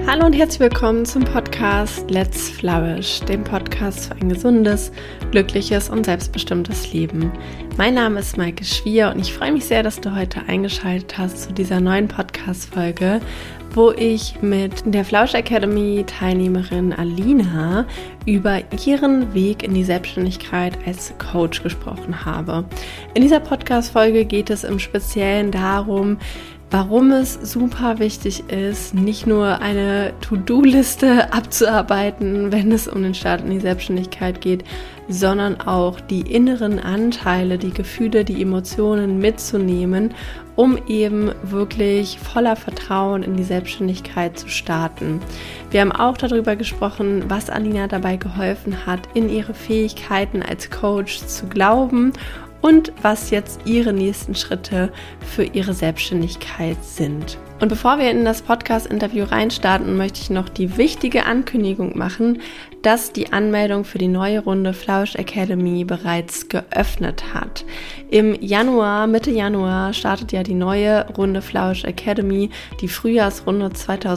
Hallo und herzlich willkommen zum Podcast Let's Flourish, dem Podcast für ein gesundes, glückliches und selbstbestimmtes Leben. Mein Name ist Maike Schwier und ich freue mich sehr, dass du heute eingeschaltet hast zu dieser neuen Podcast-Folge, wo ich mit der Flausch Academy Teilnehmerin Alina über ihren Weg in die Selbstständigkeit als Coach gesprochen habe. In dieser Podcast-Folge geht es im Speziellen darum, warum es super wichtig ist, nicht nur eine To-Do-Liste abzuarbeiten, wenn es um den Start in die Selbstständigkeit geht, sondern auch die inneren Anteile, die Gefühle, die Emotionen mitzunehmen, um eben wirklich voller Vertrauen in die Selbstständigkeit zu starten. Wir haben auch darüber gesprochen, was Alina dabei geholfen hat, in ihre Fähigkeiten als Coach zu glauben und was jetzt ihre nächsten Schritte für ihre Selbstständigkeit sind. Und bevor wir in das Podcast-Interview reinstarten, möchte ich noch die wichtige Ankündigung machen, dass die Anmeldung für die neue Runde Flausch Academy bereits geöffnet hat. Im Januar, Mitte Januar, startet ja die neue Runde Flausch Academy, die Frühjahrsrunde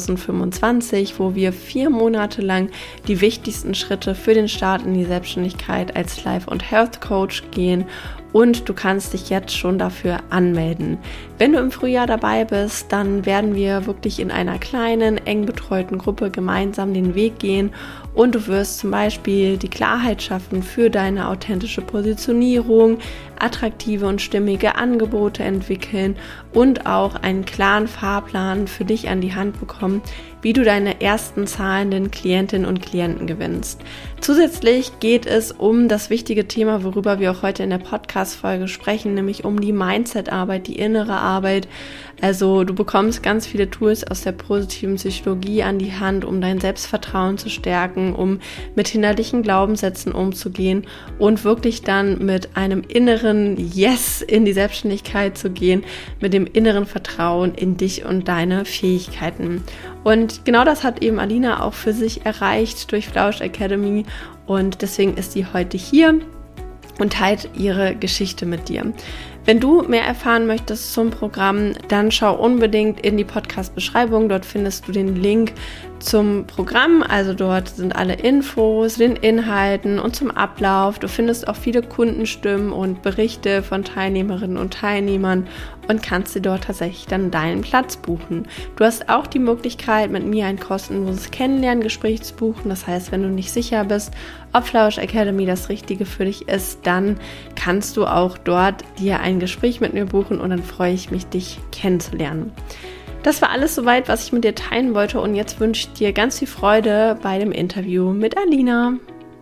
2025, wo wir 4 Monate lang die wichtigsten Schritte für den Start in die Selbstständigkeit als Life- und Health Coach gehen. Und du kannst dich jetzt schon dafür anmelden. Wenn du im Frühjahr dabei bist, dann werden wir wirklich in einer kleinen, eng betreuten Gruppe gemeinsam den Weg gehen und du wirst zum Beispiel die Klarheit schaffen für deine authentische Positionierung, attraktive und stimmige Angebote entwickeln und auch einen klaren Fahrplan für dich an die Hand bekommen, wie du deine ersten zahlenden Klientinnen und Klienten gewinnst. Zusätzlich geht es um das wichtige Thema, worüber wir auch heute in der Podcast-Folge sprechen, nämlich um die Mindset-Arbeit, die innere Arbeit. Also du bekommst ganz viele Tools aus der positiven Psychologie an die Hand, um dein Selbstvertrauen zu stärken, um mit hinderlichen Glaubenssätzen umzugehen und wirklich dann mit einem inneren Yes in die Selbstständigkeit zu gehen, mit dem inneren Vertrauen in dich und deine Fähigkeiten. Und genau das hat eben Alina auch für sich erreicht durch Flausch Academy und deswegen ist sie heute hier und teilt ihre Geschichte mit dir. Wenn du mehr erfahren möchtest zum Programm, dann schau unbedingt in die Podcast-Beschreibung. Dort findest du den Link zum Programm. Also dort sind alle Infos, den Inhalten und zum Ablauf. Du findest auch viele Kundenstimmen und Berichte von Teilnehmerinnen und Teilnehmern und kannst dir dort tatsächlich dann deinen Platz buchen. Du hast auch die Möglichkeit, mit mir ein kostenloses Kennenlerngespräch zu buchen. Das heißt, wenn du nicht sicher bist, ob Flausch Academy das Richtige für dich ist, dann kannst du auch dort dir ein Gespräch mit mir buchen und dann freue ich mich, dich kennenzulernen. Das war alles soweit, was ich mit dir teilen wollte und jetzt wünsche ich dir ganz viel Freude bei dem Interview mit Alina.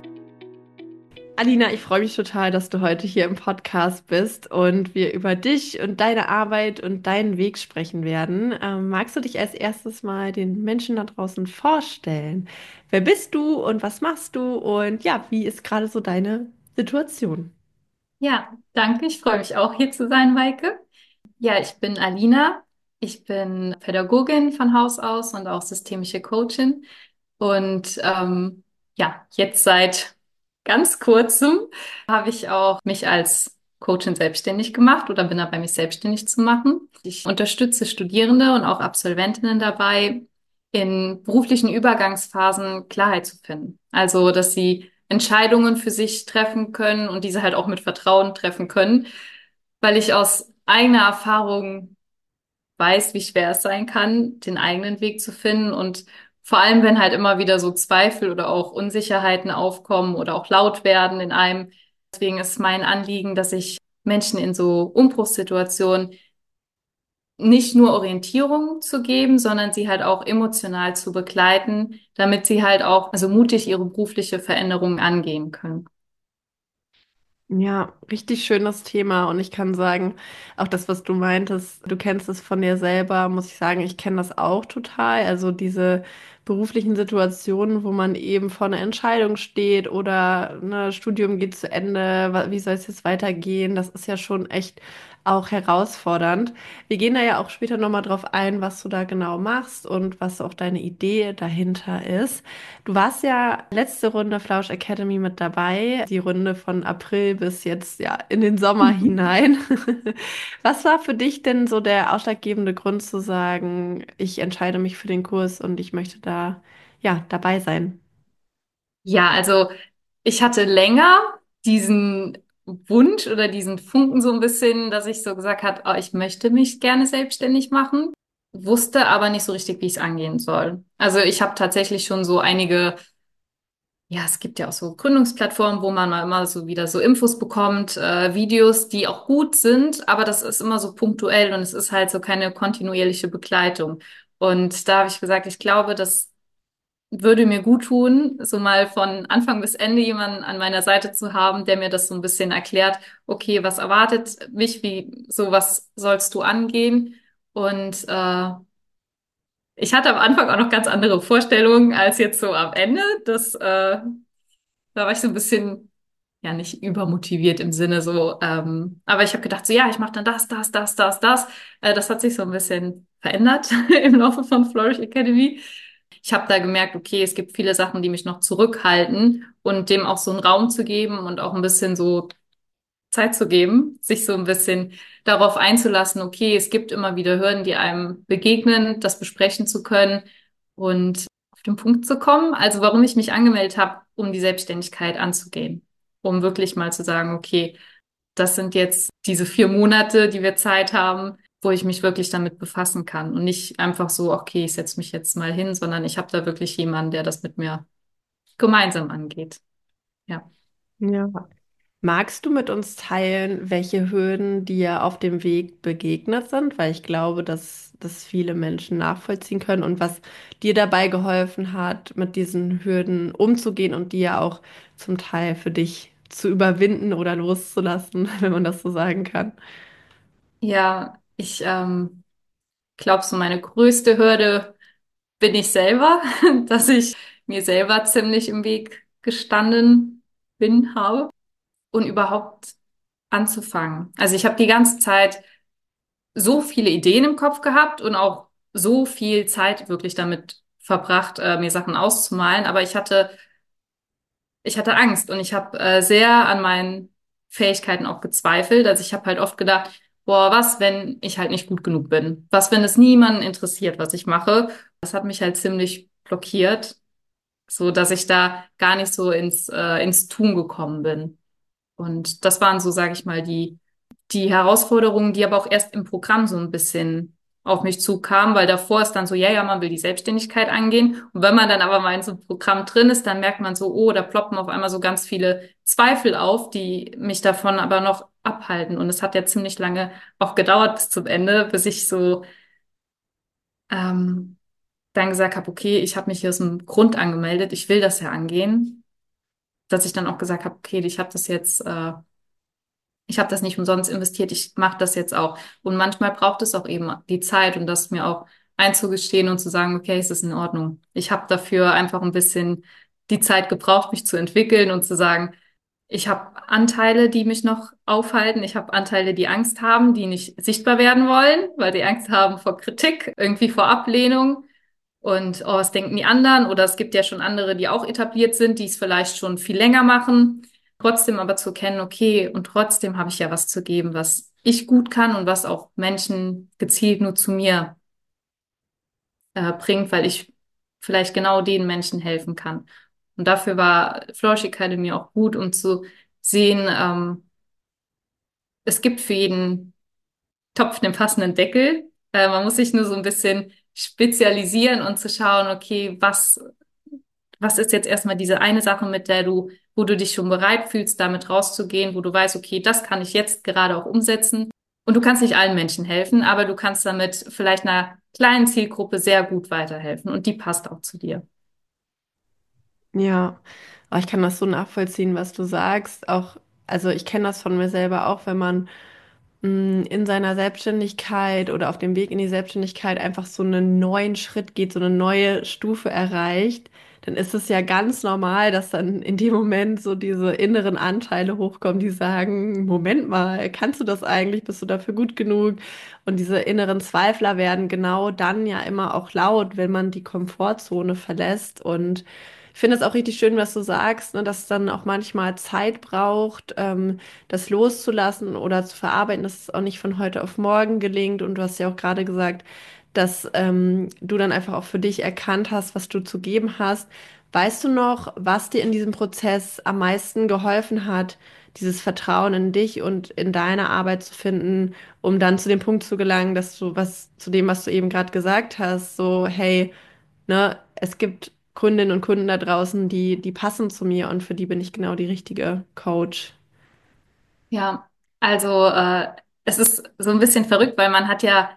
Alina, ich freue mich total, dass du heute hier im Podcast bist und wir über dich und deine Arbeit und deinen Weg sprechen werden. Magst du dich als erstes mal den Menschen da draußen vorstellen? Wer bist du und was machst du und ja, wie ist gerade so deine Situation? Ja, danke. Ich freue mich auch hier zu sein, Maike. Ja, ich bin Alina. Ich bin Pädagogin von Haus aus und auch systemische Coachin. Und ja, jetzt seit ganz kurzem habe ich auch mich als Coachin selbstständig gemacht oder bin dabei, mich selbstständig zu machen. Ich unterstütze Studierende und auch Absolventinnen dabei, in beruflichen Übergangsphasen Klarheit zu finden. Also, dass sie Entscheidungen für sich treffen können und diese halt auch mit Vertrauen treffen können, weil ich aus eigener Erfahrung weiß, wie schwer es sein kann, den eigenen Weg zu finden und vor allem, wenn halt immer wieder so Zweifel oder auch Unsicherheiten aufkommen oder auch laut werden in einem. Deswegen ist mein Anliegen, dass ich Menschen in so Umbruchssituationen nicht nur Orientierung zu geben, sondern sie halt auch emotional zu begleiten, damit sie halt auch also mutig ihre berufliche Veränderung angehen können. Ja, richtig schönes Thema und ich kann sagen, auch das, was du meintest, du kennst es von dir selber, muss ich sagen, ich kenne das auch total. Also diese beruflichen Situationen, wo man eben vor einer Entscheidung steht oder ne, Studium geht zu Ende, wie soll es jetzt weitergehen? Das ist ja schon echt auch herausfordernd. Wir gehen da ja auch später nochmal drauf ein, was du da genau machst und was auch deine Idee dahinter ist. Du warst ja letzte Runde Flausch Academy mit dabei, die Runde von April bis jetzt ja in den Sommer hinein. Was war für dich denn so der ausschlaggebende Grund zu sagen, ich entscheide mich für den Kurs und ich möchte da ja dabei sein? Ja, also ich hatte länger diesen Wunsch oder diesen Funken so ein bisschen, dass ich so gesagt habe, oh, ich möchte mich gerne selbstständig machen, wusste aber nicht so richtig, wie ich es angehen soll. Also ich habe tatsächlich schon so einige, ja, es gibt ja auch so Gründungsplattformen, wo man mal immer so wieder so Infos bekommt, Videos, die auch gut sind, aber das ist immer so punktuell und es ist halt so keine kontinuierliche Begleitung. Und da habe ich gesagt, ich glaube, das würde mir gut tun, so mal von Anfang bis Ende jemanden an meiner Seite zu haben, der mir das so ein bisschen erklärt, okay, was erwartet mich, wie, so was sollst du angehen? Und ich hatte am Anfang auch noch ganz andere Vorstellungen als jetzt so am Ende. Da war ich so ein bisschen, ja, nicht übermotiviert im Sinne so, aber ich habe gedacht, so ja, ich mache dann das. Das hat sich so ein bisschen verändert im Laufe von Flourish Academy. Ich habe da gemerkt, okay, es gibt viele Sachen, die mich noch zurückhalten und dem auch so einen Raum zu geben und auch ein bisschen so Zeit zu geben, sich so ein bisschen darauf einzulassen, okay, es gibt immer wieder Hürden, die einem begegnen, das besprechen zu können und auf den Punkt zu kommen. Also warum ich mich angemeldet habe, um die Selbstständigkeit anzugehen, um wirklich mal zu sagen, okay, das sind jetzt diese 4 Monate, die wir Zeit haben, wo ich mich wirklich damit befassen kann und nicht einfach so, okay, ich setze mich jetzt mal hin, sondern ich habe da wirklich jemanden, der das mit mir gemeinsam angeht. Ja. Ja. Magst du mit uns teilen, welche Hürden dir auf dem Weg begegnet sind? Weil ich glaube, dass das viele Menschen nachvollziehen können und was dir dabei geholfen hat, mit diesen Hürden umzugehen und die ja auch zum Teil für dich zu überwinden oder loszulassen, wenn man das so sagen kann. Ja, ich glaube, so meine größte Hürde bin ich selber, dass ich mir selber ziemlich im Weg gestanden habe und überhaupt anzufangen. Also ich habe die ganze Zeit so viele Ideen im Kopf gehabt und auch so viel Zeit wirklich damit verbracht, mir Sachen auszumalen, aber ich hatte Angst und ich habe sehr an meinen Fähigkeiten auch gezweifelt. Also ich habe halt oft gedacht, boah, was, wenn ich halt nicht gut genug bin? Was, wenn es niemanden interessiert, was ich mache? Das hat mich halt ziemlich blockiert, so dass ich da gar nicht so ins Tun gekommen bin. Und das waren so, sage ich mal, die Herausforderungen, die aber auch erst im Programm so ein bisschen auf mich zukamen, weil davor ist dann so, ja, ja, man will die Selbstständigkeit angehen. Und wenn man dann aber mal in so einem Programm drin ist, dann merkt man so, oh, da ploppen auf einmal so ganz viele Zweifel auf, die mich davon aber noch abhalten. Und es hat ja ziemlich lange auch gedauert bis zum Ende, bis ich so ähm, dann gesagt habe, okay, ich habe mich hier aus dem Grund angemeldet, ich will das ja angehen, dass ich dann auch gesagt habe, okay, ich habe das nicht umsonst investiert, ich mache das jetzt auch. Und manchmal braucht es auch eben die Zeit und das mir auch einzugestehen und zu sagen, okay, es ist in Ordnung. Ich habe dafür einfach ein bisschen die Zeit gebraucht, mich zu entwickeln und zu sagen, ich habe Anteile, die mich noch aufhalten. Ich habe Anteile, die Angst haben, die nicht sichtbar werden wollen, weil die Angst haben vor Kritik, irgendwie vor Ablehnung. Und oh, was denken die anderen? Oder es gibt ja schon andere, die auch etabliert sind, die es vielleicht schon viel länger machen. Trotzdem aber zu erkennen, okay, und trotzdem habe ich ja was zu geben, was ich gut kann und was auch Menschen gezielt nur zu mir bringt, weil ich vielleicht genau den Menschen helfen kann. Und dafür war Flourish Academy auch gut, um zu sehen, es gibt für jeden Topf den passenden Deckel. Man muss sich nur so ein bisschen spezialisieren und zu schauen, okay, was ist jetzt erstmal diese eine Sache, mit der wo du dich schon bereit fühlst, damit rauszugehen, wo du weißt, okay, das kann ich jetzt gerade auch umsetzen. Und du kannst nicht allen Menschen helfen, aber du kannst damit vielleicht einer kleinen Zielgruppe sehr gut weiterhelfen und die passt auch zu dir. Ja, aber ich kann das so nachvollziehen, was du sagst. Auch, also ich kenne das von mir selber auch, wenn man in seiner Selbstständigkeit oder auf dem Weg in die Selbstständigkeit einfach so einen neuen Schritt geht, so eine neue Stufe erreicht, dann ist es ja ganz normal, dass dann in dem Moment so diese inneren Anteile hochkommen, die sagen, Moment mal, kannst du das eigentlich? Bist du dafür gut genug? Und diese inneren Zweifler werden genau dann ja immer auch laut, wenn man die Komfortzone verlässt. Und ich finde es auch richtig schön, was du sagst, ne, dass es dann auch manchmal Zeit braucht, das loszulassen oder zu verarbeiten, dass es auch nicht von heute auf morgen gelingt. Und du hast ja auch gerade gesagt, dass du dann einfach auch für dich erkannt hast, was du zu geben hast. Weißt du noch, was dir in diesem Prozess am meisten geholfen hat, dieses Vertrauen in dich und in deine Arbeit zu finden, um dann zu dem Punkt zu gelangen, dass du zu dem, was du eben gerade gesagt hast, so, hey, ne, es gibt Kundinnen und Kunden da draußen, die passen zu mir und für die bin ich genau die richtige Coach. Ja, also es ist so ein bisschen verrückt, weil man hat ja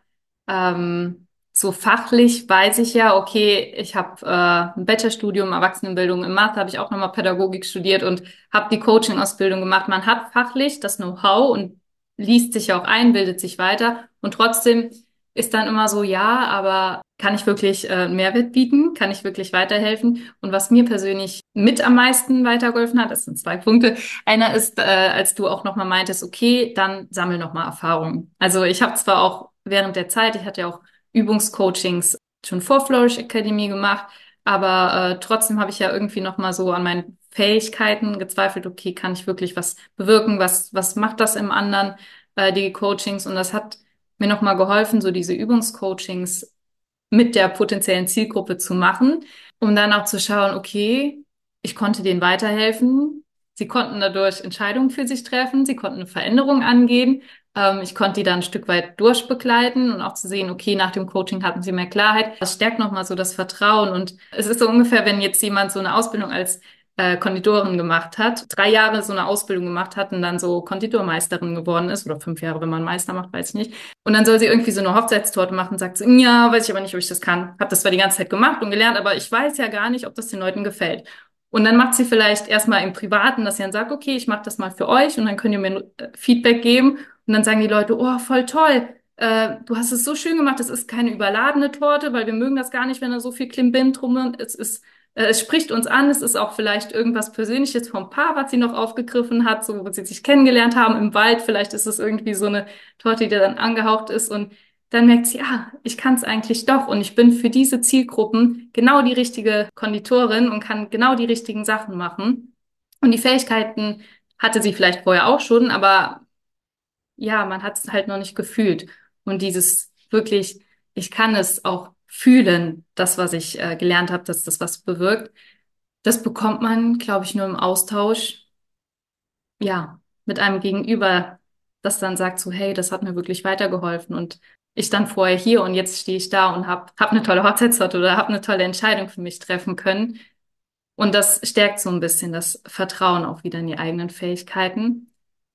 so fachlich weiß ich ja, okay, ich habe ein Bachelorstudium Erwachsenenbildung, im Master habe ich auch nochmal Pädagogik studiert und habe die Coaching-Ausbildung gemacht. Man hat fachlich das Know-how und liest sich ja auch ein, bildet sich weiter und trotzdem ist dann immer so, ja, aber kann ich wirklich einen Mehrwert bieten? Kann ich wirklich weiterhelfen? Und was mir persönlich mit am meisten weitergeholfen hat, das sind zwei Punkte. Einer ist, als du auch nochmal meintest, okay, dann sammel nochmal Erfahrungen. Also ich habe zwar auch während der Zeit, ich hatte ja auch Übungscoachings schon vor Flourish Academy gemacht, aber trotzdem habe ich ja irgendwie nochmal so an meinen Fähigkeiten gezweifelt, okay, kann ich wirklich was bewirken? Was macht das im anderen, die Coachings? Und das hat mir nochmal geholfen, so diese Übungscoachings mit der potenziellen Zielgruppe zu machen, um dann auch zu schauen, okay, ich konnte denen weiterhelfen. Sie konnten dadurch Entscheidungen für sich treffen, sie konnten eine Veränderung angehen. Ich konnte die dann ein Stück weit durchbegleiten und auch zu sehen, okay, nach dem Coaching hatten sie mehr Klarheit. Das stärkt nochmal so das Vertrauen. Und es ist so ungefähr, wenn jetzt jemand so eine Ausbildung als Konditorin gemacht hat, 3 Jahre so eine Ausbildung gemacht hat und dann so Konditormeisterin geworden ist, oder 5 Jahre, wenn man Meister macht, weiß ich nicht. Und dann soll sie irgendwie so eine Hochzeitstorte machen und sagt so, ja, weiß ich aber nicht, ob ich das kann. Hab das zwar die ganze Zeit gemacht und gelernt, aber ich weiß ja gar nicht, ob das den Leuten gefällt. Und dann macht sie vielleicht erstmal im Privaten, dass sie dann sagt, okay, ich mache das mal für euch und dann könnt ihr mir Feedback geben. Und dann sagen die Leute, oh, voll toll. Du hast es so schön gemacht, es ist keine überladene Torte, weil wir mögen das gar nicht, wenn da so viel Klimbim drum ist. Es spricht uns an, es ist auch vielleicht irgendwas Persönliches vom Paar, was sie noch aufgegriffen hat, so wo sie sich kennengelernt haben im Wald. Vielleicht ist es irgendwie so eine Torte, die dann angehaucht ist und dann merkt sie, ah, ich kann es eigentlich doch und ich bin für diese Zielgruppen genau die richtige Konditorin und kann genau die richtigen Sachen machen. Und die Fähigkeiten hatte sie vielleicht vorher auch schon, aber ja, man hat es halt noch nicht gefühlt. Und dieses wirklich, ich kann es auch fühlen, das, was ich gelernt habe, dass das was bewirkt, das bekommt man, glaube ich, nur im Austausch, ja, mit einem Gegenüber, das dann sagt so, hey, das hat mir wirklich weitergeholfen. Und ich dann vorher hier und jetzt stehe ich da und hab eine tolle Hochzeitstorte oder habe eine tolle Entscheidung für mich treffen können. Und das stärkt so ein bisschen das Vertrauen auch wieder in die eigenen Fähigkeiten.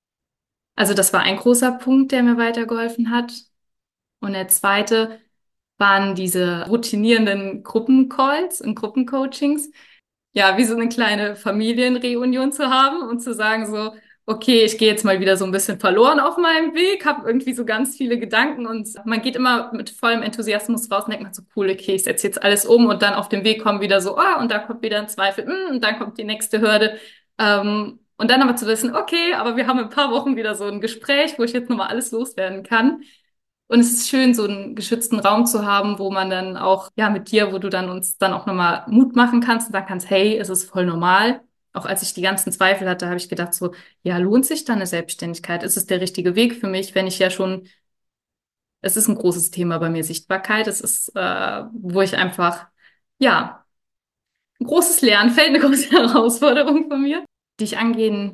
Also das war ein großer Punkt, der mir weitergeholfen hat. Und der zweite waren diese routinierenden Gruppencalls und Gruppencoachings. Ja, wie so eine kleine Familienreunion zu haben und zu sagen so, okay, ich gehe jetzt mal wieder so ein bisschen verloren auf meinem Weg, habe irgendwie so ganz viele Gedanken und man geht immer mit vollem Enthusiasmus raus und denkt man so, cool, okay, ich setze jetzt alles um und dann auf dem Weg kommen wieder so, ah, und da kommt wieder ein Zweifel, und dann kommt die nächste Hürde. Und dann aber zu wissen, okay, aber wir haben in ein paar Wochen wieder so ein Gespräch, wo ich jetzt nochmal alles loswerden kann. Und es ist schön, so einen geschützten Raum zu haben, wo man dann auch, ja, mit dir, wo du dann uns dann auch nochmal Mut machen kannst und sagen kannst, hey, es ist voll normal. Auch als ich die ganzen Zweifel hatte, habe ich gedacht so, ja, lohnt sich dann eine Selbstständigkeit? Ist es der richtige Weg für mich, wenn ich ja schon, es ist ein großes Thema bei mir, Sichtbarkeit. Es ist, wo ich einfach, ja, ein großes Lernfeld, eine große Herausforderung von mir, die ich angehen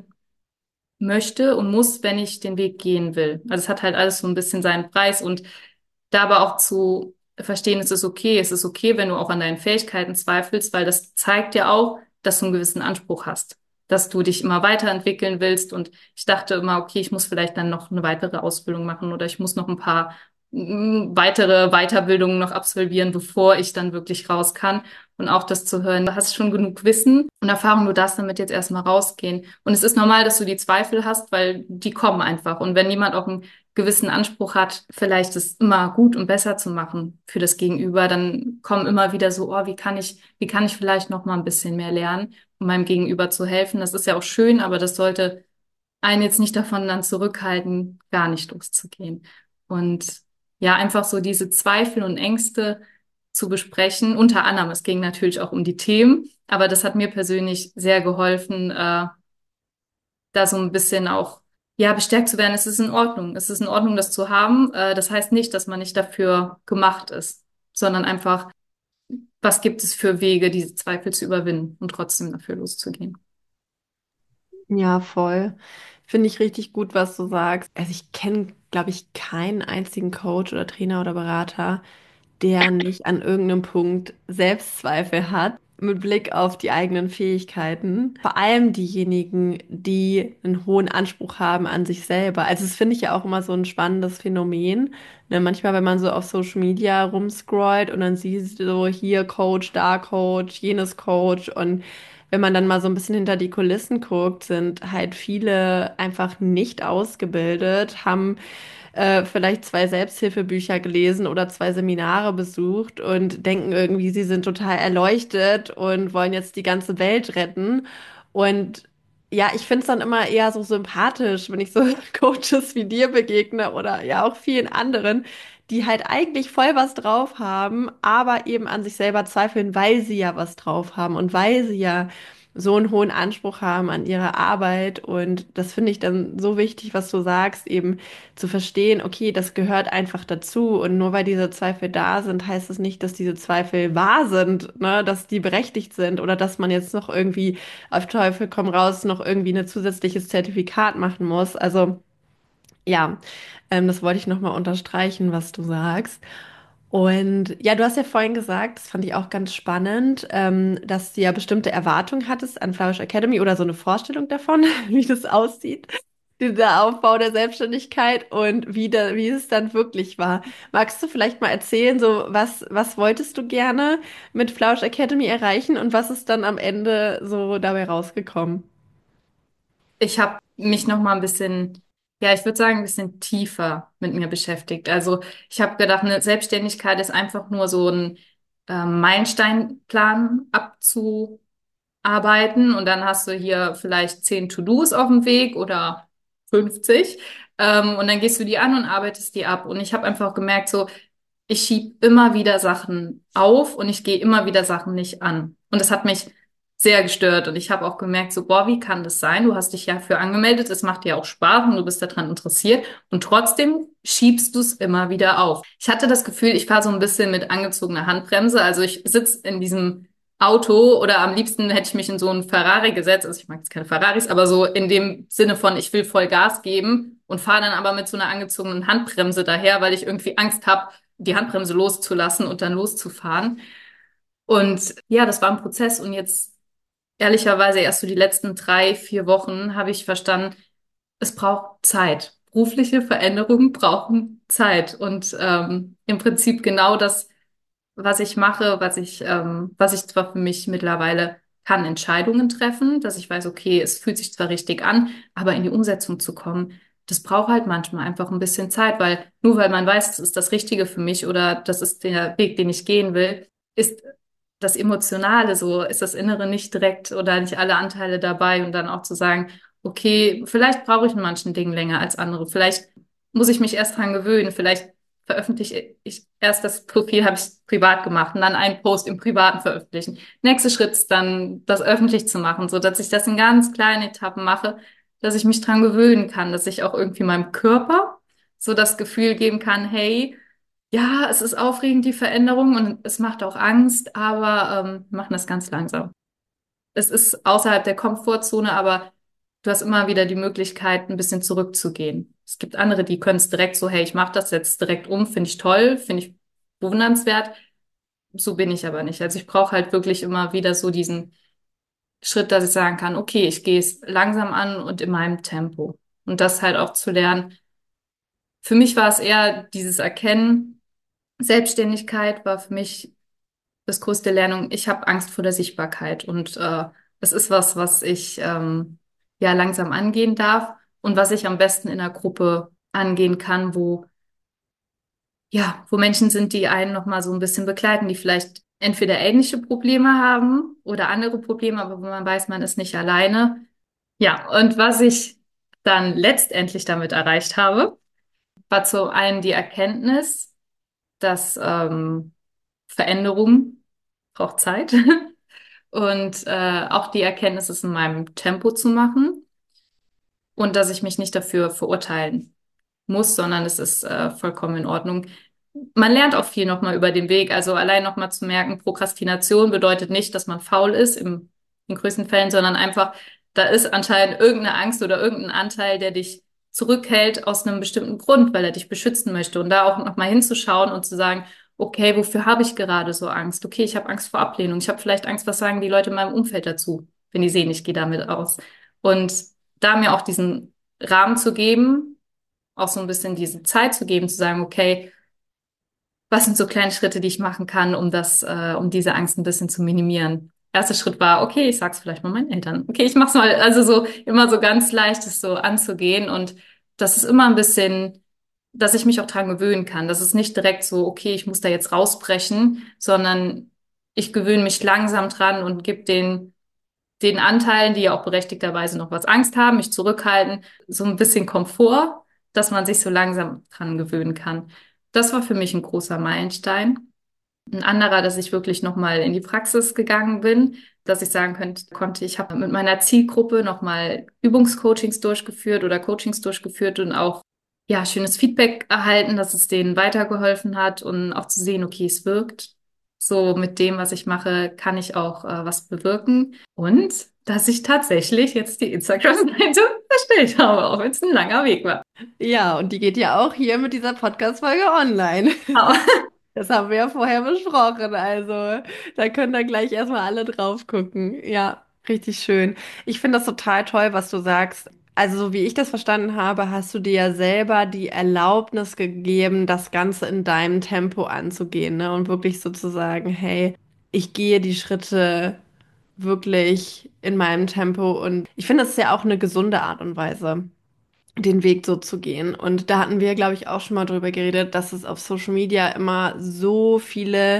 möchte und muss, wenn ich den Weg gehen will. Also es hat halt alles so ein bisschen seinen Preis und da aber auch zu verstehen, es ist okay, wenn du auch an deinen Fähigkeiten zweifelst, weil das zeigt ja auch, dass du einen gewissen Anspruch hast, dass du dich immer weiterentwickeln willst. Und ich dachte immer, okay, ich muss vielleicht dann noch eine weitere Ausbildung machen oder ich muss noch ein paar weitere Weiterbildungen noch absolvieren, bevor ich dann wirklich raus kann. Und auch das zu hören, du hast schon genug Wissen und Erfahrung, du darfst damit jetzt erstmal rausgehen. Und es ist normal, dass du die Zweifel hast, weil die kommen einfach. Und wenn jemand auch ein gewissen Anspruch hat, vielleicht es immer gut und besser zu machen für das Gegenüber, dann kommen immer wieder so, oh, wie kann ich vielleicht noch mal ein bisschen mehr lernen, um meinem Gegenüber zu helfen. Das ist ja auch schön, aber das sollte einen jetzt nicht davon dann zurückhalten, gar nicht loszugehen. Und ja, einfach so diese Zweifel und Ängste zu besprechen. Unter anderem, es ging natürlich auch um die Themen, aber das hat mir persönlich sehr geholfen, da so ein bisschen auch, ja, bestärkt zu werden. Es ist in Ordnung. Es ist in Ordnung, das zu haben. Das heißt nicht, dass man nicht dafür gemacht ist, sondern einfach, was gibt es für Wege, diese Zweifel zu überwinden und trotzdem dafür loszugehen. Ja, voll. Finde ich richtig gut, was du sagst. Also ich kenne, glaube ich, keinen einzigen Coach oder Trainer oder Berater, der nicht an irgendeinem Punkt Selbstzweifel hat mit Blick auf die eigenen Fähigkeiten. Vor allem diejenigen, die einen hohen Anspruch haben an sich selber. Also das finde ich ja auch immer so ein spannendes Phänomen. Ne, manchmal, wenn man so auf Social Media rumscrollt und dann sieht so hier Coach, da Coach, jenes Coach und wenn man dann mal so ein bisschen hinter die Kulissen guckt, sind halt viele einfach nicht ausgebildet, haben vielleicht zwei Selbsthilfebücher gelesen oder zwei Seminare besucht und denken irgendwie, sie sind total erleuchtet und wollen jetzt die ganze Welt retten. Und ja, ich finde es dann immer eher so sympathisch, wenn ich so Coaches wie dir begegne oder ja auch vielen anderen, die halt eigentlich voll was drauf haben, aber eben an sich selber zweifeln, weil sie ja was drauf haben und weil sie ja so einen hohen Anspruch haben an ihre Arbeit. Und das finde ich dann so wichtig, was du sagst, eben zu verstehen, okay, das gehört einfach dazu. Und nur weil diese Zweifel da sind, heißt es nicht, dass diese Zweifel wahr sind, ne, dass die berechtigt sind oder dass man jetzt noch irgendwie auf Teufel komm raus noch irgendwie ein zusätzliches Zertifikat machen muss. Also ja, das wollte ich nochmal unterstreichen, was du sagst. Und ja, du hast ja vorhin gesagt, das fand ich auch ganz spannend, dass du ja bestimmte Erwartungen hattest an Flourish Academy oder so eine Vorstellung davon, wie das aussieht, dieser Aufbau der Selbstständigkeit und wie es dann wirklich war. Magst du vielleicht mal erzählen, so was wolltest du gerne mit Flourish Academy erreichen und was ist dann am Ende so dabei rausgekommen? Ich habe mich noch mal ein bisschen, ja, ich würde sagen, ein bisschen tiefer mit mir beschäftigt. Also ich habe gedacht, eine Selbstständigkeit ist einfach nur so ein Meilensteinplan abzuarbeiten und dann hast du hier vielleicht 10 To-Dos auf dem Weg oder 50 und dann gehst du die an und arbeitest die ab. Und ich habe einfach gemerkt, so, ich schieb immer wieder Sachen auf und ich gehe immer wieder Sachen nicht an. Und das hat mich sehr gestört. Und ich habe auch gemerkt, so, boah, wie kann das sein? Du hast dich ja für angemeldet, es macht dir auch Spaß und du bist daran interessiert. Und trotzdem schiebst du es immer wieder auf. Ich hatte das Gefühl, ich fahre so ein bisschen mit angezogener Handbremse. Also ich sitze in diesem Auto oder am liebsten hätte ich mich in so einen Ferrari gesetzt. Also ich mag jetzt keine Ferraris, aber so in dem Sinne von, ich will voll Gas geben und fahre dann aber mit so einer angezogenen Handbremse daher, weil ich irgendwie Angst habe, die Handbremse loszulassen und dann loszufahren. Und ja, das war ein Prozess. Und jetzt ehrlicherweise erst so die letzten 3, 4 Wochen habe ich verstanden, es braucht Zeit. Berufliche Veränderungen brauchen Zeit. Und im Prinzip genau das, was ich mache, was ich zwar für mich mittlerweile kann, Entscheidungen treffen, dass ich weiß, okay, es fühlt sich zwar richtig an, aber in die Umsetzung zu kommen, das braucht halt manchmal einfach ein bisschen Zeit, weil nur weil man weiß, das ist das Richtige für mich oder das ist der Weg, den ich gehen will, ist das Emotionale so, ist das Innere nicht direkt oder nicht alle Anteile dabei und dann auch zu sagen, okay, vielleicht brauche ich in manchen Dingen länger als andere, vielleicht muss ich mich erst dran gewöhnen, vielleicht veröffentliche ich erst das Profil, habe ich privat gemacht und dann einen Post im Privaten veröffentlichen. Nächster Schritt ist dann, das öffentlich zu machen, so dass ich das in ganz kleinen Etappen mache, dass ich mich dran gewöhnen kann, dass ich auch irgendwie meinem Körper so das Gefühl geben kann, hey, ja, es ist aufregend, die Veränderung und es macht auch Angst, aber wir machen das ganz langsam. Es ist außerhalb der Komfortzone, aber du hast immer wieder die Möglichkeit, ein bisschen zurückzugehen. Es gibt andere, die können es direkt so, hey, ich mache das jetzt direkt um, finde ich toll, finde ich bewundernswert. So bin ich aber nicht. Also ich brauche halt wirklich immer wieder so diesen Schritt, dass ich sagen kann, okay, ich gehe es langsam an und in meinem Tempo. Und das halt auch zu lernen. Für mich war es eher dieses Erkennen. Selbstständigkeit war für mich das größte Lernen. Ich habe Angst vor der Sichtbarkeit und es ist was ich ja langsam angehen darf und was ich am besten in der Gruppe angehen kann, wo Menschen sind, die einen nochmal so ein bisschen begleiten, die vielleicht entweder ähnliche Probleme haben oder andere Probleme, aber wo man weiß, man ist nicht alleine. Ja, und was ich dann letztendlich damit erreicht habe, war zum einen die Erkenntnis, dass Veränderung braucht Zeit und auch die Erkenntnis, es in meinem Tempo zu machen und dass ich mich nicht dafür verurteilen muss, sondern es ist vollkommen in Ordnung. Man lernt auch viel nochmal über den Weg. Also allein nochmal zu merken, Prokrastination bedeutet nicht, dass man faul ist in größten Fällen, sondern einfach, da ist anscheinend irgendeine Angst oder irgendein Anteil, der dich zurückhält aus einem bestimmten Grund, weil er dich beschützen möchte. Und da auch nochmal hinzuschauen und zu sagen, okay, wofür habe ich gerade so Angst? Okay, ich habe Angst vor Ablehnung. Ich habe vielleicht Angst, was sagen die Leute in meinem Umfeld dazu, wenn die sehen, ich gehe damit aus. Und da mir auch diesen Rahmen zu geben, auch so ein bisschen diese Zeit zu geben, zu sagen, okay, was sind so kleine Schritte, die ich machen kann, um diese Angst ein bisschen zu minimieren? Erster Schritt war, okay, ich sag's vielleicht mal meinen Eltern. Okay, ich mach's mal, also so immer so ganz leicht, das so anzugehen und das ist immer ein bisschen, dass ich mich auch dran gewöhnen kann. Das ist nicht direkt so, okay, ich muss da jetzt rausbrechen, sondern ich gewöhne mich langsam dran und gebe den Anteilen, die ja auch berechtigterweise noch was Angst haben, mich zurückhalten, so ein bisschen Komfort, dass man sich so langsam dran gewöhnen kann. Das war für mich ein großer Meilenstein. Ein anderer, dass ich wirklich nochmal in die Praxis gegangen bin, dass ich sagen konnte, ich habe mit meiner Zielgruppe nochmal Übungscoachings durchgeführt oder Coachings durchgeführt und auch ja, schönes Feedback erhalten, dass es denen weitergeholfen hat und auch zu sehen, okay, es wirkt. So mit dem, was ich mache, kann ich auch was bewirken. Und dass ich tatsächlich jetzt die Instagram-Seite erstellt habe, auch wenn es ein langer Weg war. Ja, und die geht ja auch hier mit dieser Podcast-Folge online. Das haben wir ja vorher besprochen, also da können dann gleich erstmal alle drauf gucken. Ja, richtig schön. Ich finde das total toll, was du sagst. Also, so wie ich das verstanden habe, hast du dir ja selber die Erlaubnis gegeben, das Ganze in deinem Tempo anzugehen, ne? Und wirklich sozusagen, hey, ich gehe die Schritte wirklich in meinem Tempo. Und ich finde, das ist ja auch eine gesunde Art und Weise, den Weg so zu gehen. Und da hatten wir, glaube ich, auch schon mal drüber geredet, dass es auf Social Media immer so viele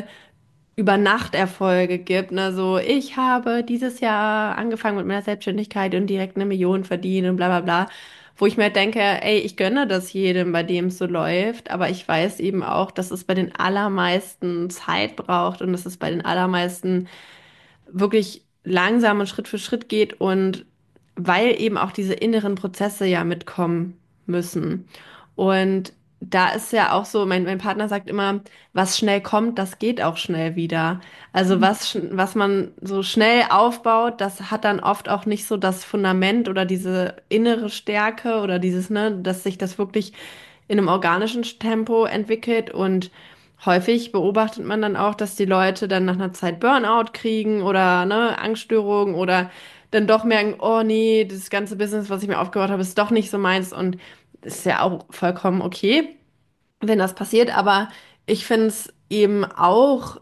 Übernachterfolge gibt. Ne? So, ich habe dieses Jahr angefangen mit meiner Selbstständigkeit und direkt 1 Million verdient und bla bla bla. Wo ich mir denke, ey, ich gönne das jedem, bei dem es so läuft, aber ich weiß eben auch, dass es bei den allermeisten Zeit braucht und dass es bei den allermeisten wirklich langsam und Schritt für Schritt geht und weil eben auch diese inneren Prozesse ja mitkommen müssen. Und da ist ja auch so, mein Partner sagt immer, was schnell kommt, das geht auch schnell wieder. Also was man so schnell aufbaut, das hat dann oft auch nicht so das Fundament oder diese innere Stärke oder dieses, ne, dass sich das wirklich in einem organischen Tempo entwickelt und häufig beobachtet man dann auch, dass die Leute dann nach einer Zeit Burnout kriegen oder ne, Angststörungen oder dann doch merken, oh nee, das ganze Business, was ich mir aufgebaut habe, ist doch nicht so meins und das ist ja auch vollkommen okay, wenn das passiert, aber ich finde es eben auch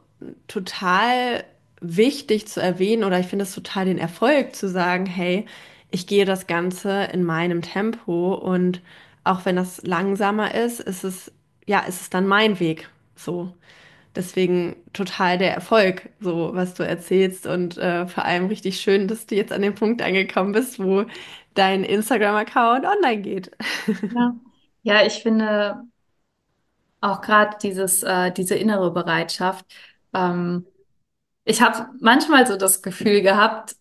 total wichtig zu erwähnen oder ich finde es total den Erfolg zu sagen, hey, ich gehe das Ganze in meinem Tempo und auch wenn das langsamer ist, ist es dann mein Weg. So. Deswegen total der Erfolg, so was du erzählst und vor allem richtig schön, dass du jetzt an den Punkt angekommen bist, wo dein Instagram-Account online geht. Ja. Ja, ich finde auch gerade diese innere Bereitschaft. Ähm, Ich habe manchmal so das Gefühl gehabt,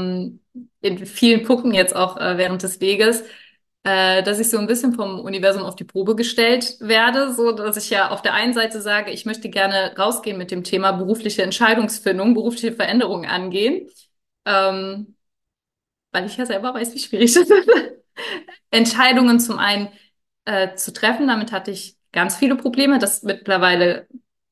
in vielen Punkten jetzt auch während des Weges, dass ich so ein bisschen vom Universum auf die Probe gestellt werde, so dass ich ja auf der einen Seite sage, ich möchte gerne rausgehen mit dem Thema berufliche Entscheidungsfindung, berufliche Veränderungen angehen, ähm, weil ich ja selber weiß, wie schwierig das ist, Entscheidungen zum einen zu treffen. Damit hatte ich ganz viele Probleme. Das mittlerweile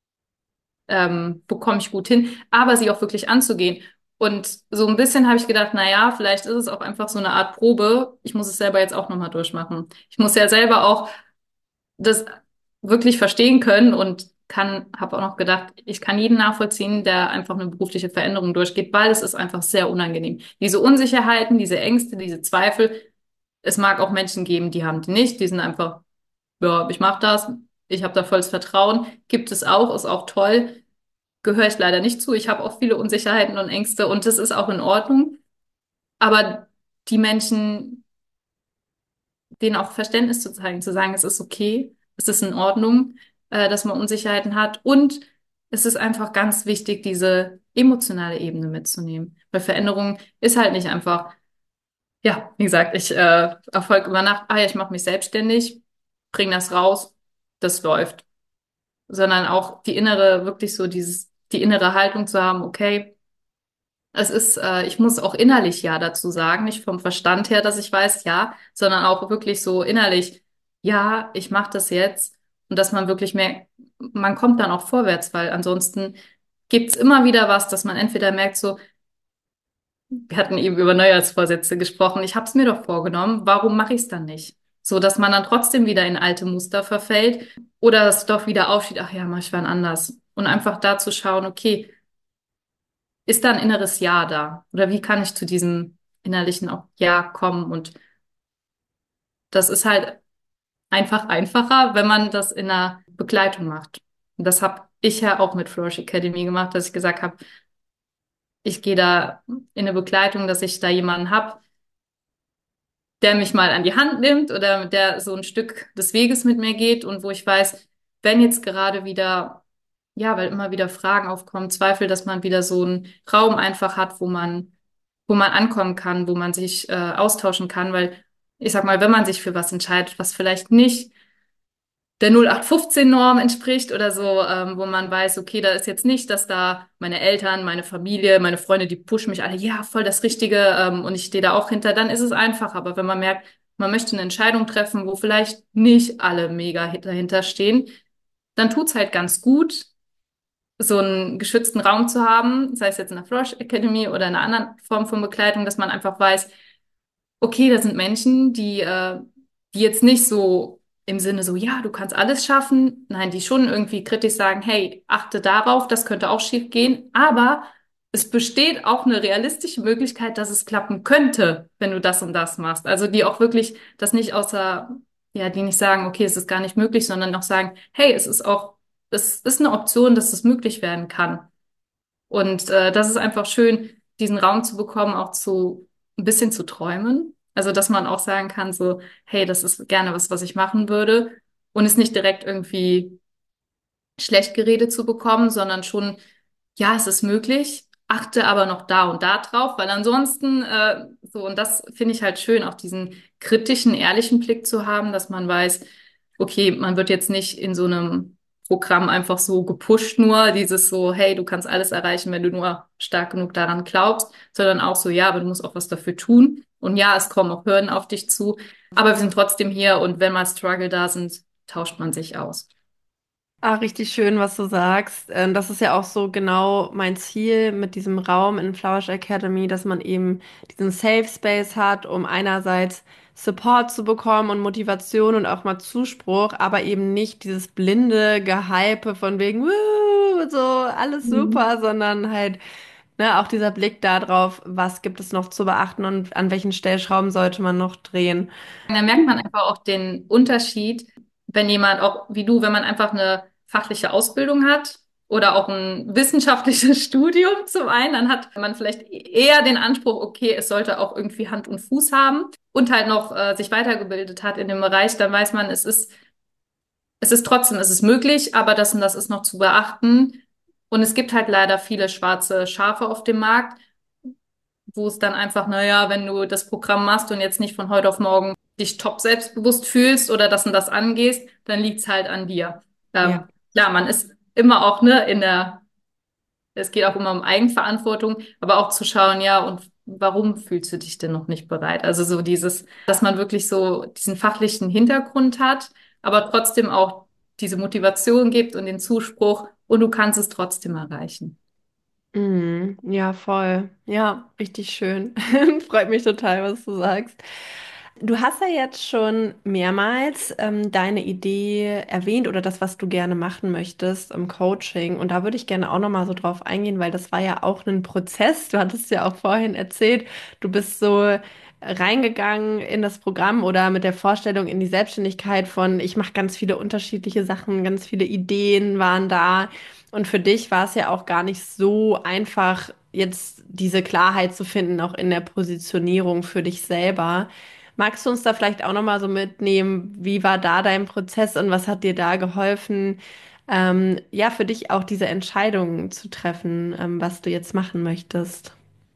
bekomme ich gut hin, aber sie auch wirklich anzugehen. Und so ein bisschen habe ich gedacht, na ja, vielleicht ist es auch einfach so eine Art Probe. Ich muss es selber jetzt auch nochmal durchmachen. Ich muss ja selber auch das wirklich verstehen können und habe auch noch gedacht, ich kann jeden nachvollziehen, der einfach eine berufliche Veränderung durchgeht, weil es ist einfach sehr unangenehm. Diese Unsicherheiten, diese Ängste, diese Zweifel, es mag auch Menschen geben, die haben die nicht, die sind einfach ja, ich mache das, ich habe da volles Vertrauen, gibt es auch, ist auch toll, gehöre ich leider nicht zu. Ich habe auch viele Unsicherheiten und Ängste und das ist auch in Ordnung. Aber die Menschen, denen auch Verständnis zu zeigen, zu sagen, es ist okay, es ist in Ordnung, dass man Unsicherheiten hat. Und es ist einfach ganz wichtig, diese emotionale Ebene mitzunehmen. Weil Veränderung ist halt nicht einfach, ja, wie gesagt, ich Erfolg über Nacht, ah ja, ich mache mich selbstständig, bring das raus, das läuft. Sondern auch die innere, wirklich so die innere Haltung zu haben, okay, es ist, ich muss auch innerlich ja dazu sagen, nicht vom Verstand her, dass ich weiß, ja, sondern auch wirklich so innerlich, ja, ich mache das jetzt und dass man wirklich merkt, man kommt dann auch vorwärts, weil ansonsten gibt's immer wieder was, dass man entweder merkt so, wir hatten eben über Neujahrsvorsätze gesprochen, ich habe es mir doch vorgenommen, warum mache ich es dann nicht? So, dass man dann trotzdem wieder in alte Muster verfällt oder es doch wieder aufsteht, ach ja, mach ich wann anders. Und einfach da zu schauen, okay, ist da ein inneres Ja da? Oder wie kann ich zu diesem innerlichen auch Ja kommen? Und das ist halt einfach einfacher, wenn man das in einer Begleitung macht. Und das habe ich ja auch mit Flourish Academy gemacht, dass ich gesagt habe, ich gehe da in eine Begleitung, dass ich da jemanden habe, der mich mal an die Hand nimmt oder der so ein Stück des Weges mit mir geht und wo ich weiß, wenn jetzt gerade wieder, ja, weil immer wieder Fragen aufkommen, Zweifel, dass man wieder so einen Raum einfach hat, wo man ankommen kann, wo man sich austauschen kann, weil ich sag mal, wenn man sich für was entscheidet, was vielleicht nicht der 0815-Norm entspricht oder so, wo man weiß, okay, da ist jetzt nicht, dass da meine Eltern, meine Familie, meine Freunde, die pushen mich alle, ja, voll das Richtige, und ich stehe da auch hinter, dann ist es einfach. Aber wenn man merkt, man möchte eine Entscheidung treffen, wo vielleicht nicht alle mega dahinter stehen, dann tut's halt ganz gut, so einen geschützten Raum zu haben, sei es jetzt in der Flourish Academy oder in einer anderen Form von Begleitung, dass man einfach weiß, okay, da sind Menschen, die jetzt nicht so im Sinne so, ja, du kannst alles schaffen. Nein, die schon irgendwie kritisch sagen, hey, achte darauf, das könnte auch schief gehen. Aber es besteht auch eine realistische Möglichkeit, dass es klappen könnte, wenn du das und das machst. Also die auch wirklich das nicht außer, ja, die nicht sagen, okay, es ist gar nicht möglich, sondern auch sagen, hey, es ist eine Option, dass es möglich werden kann. Und das ist einfach schön, diesen Raum zu bekommen, auch ein bisschen zu träumen. Also, dass man auch sagen kann, so, hey, das ist gerne was, was ich machen würde. Und es nicht direkt irgendwie schlecht geredet zu bekommen, sondern schon, ja, es ist möglich, achte aber noch da und da drauf, weil ansonsten, so, und das finde ich halt schön, auch diesen kritischen, ehrlichen Blick zu haben, dass man weiß, okay, man wird jetzt nicht in so einem Programm einfach so gepusht nur, dieses so, hey, du kannst alles erreichen, wenn du nur stark genug daran glaubst, sondern auch so, ja, aber du musst auch was dafür tun. Und ja, es kommen auch Hürden auf dich zu, aber wir sind trotzdem hier und wenn mal Struggle da sind, tauscht man sich aus. Ah, richtig schön, was du sagst. Das ist ja auch so genau mein Ziel mit diesem Raum in Flourish Academy, dass man eben diesen Safe Space hat, um einerseits Support zu bekommen und Motivation und auch mal Zuspruch, aber eben nicht dieses blinde Gehype von wegen, so alles Mhm. super, sondern halt, ne, auch dieser Blick darauf, was gibt es noch zu beachten und an welchen Stellschrauben sollte man noch drehen. Da merkt man einfach auch den Unterschied, wenn jemand auch wie du, wenn man einfach eine fachliche Ausbildung hat oder auch ein wissenschaftliches Studium zum einen, dann hat man vielleicht eher den Anspruch, okay, es sollte auch irgendwie Hand und Fuß haben und halt noch sich weitergebildet hat in dem Bereich, dann weiß man, es ist trotzdem, es ist möglich, aber das und das ist noch zu beachten. Und es gibt halt leider viele schwarze Schafe auf dem Markt, wo es dann einfach, naja, wenn du das Programm machst und jetzt nicht von heute auf morgen dich top selbstbewusst fühlst oder das und das angehst, dann liegt's halt an dir. Ja. Klar, man ist immer auch, ne, es geht auch immer um Eigenverantwortung, aber auch zu schauen, ja, und warum fühlst du dich denn noch nicht bereit? Also so dass man wirklich so diesen fachlichen Hintergrund hat, aber trotzdem auch diese Motivation gibt und den Zuspruch und du kannst es trotzdem erreichen. Mhm, ja, voll. Ja, richtig schön. Freut mich total, was du sagst. Du hast ja jetzt schon mehrmals deine Idee erwähnt oder das, was du gerne machen möchtest im Coaching. Und da würde ich gerne auch nochmal so drauf eingehen, weil das war ja auch ein Prozess. Du hattest ja auch vorhin erzählt, du bist so reingegangen in das Programm oder mit der Vorstellung in die Selbstständigkeit von, ich mache ganz viele unterschiedliche Sachen, ganz viele Ideen waren da. Und für dich war es ja auch gar nicht so einfach, jetzt diese Klarheit zu finden, auch in der Positionierung für dich selber. Magst du uns da vielleicht auch nochmal so mitnehmen, wie war da dein Prozess und was hat dir da geholfen, ja, für dich auch diese Entscheidung zu treffen, was du jetzt machen möchtest?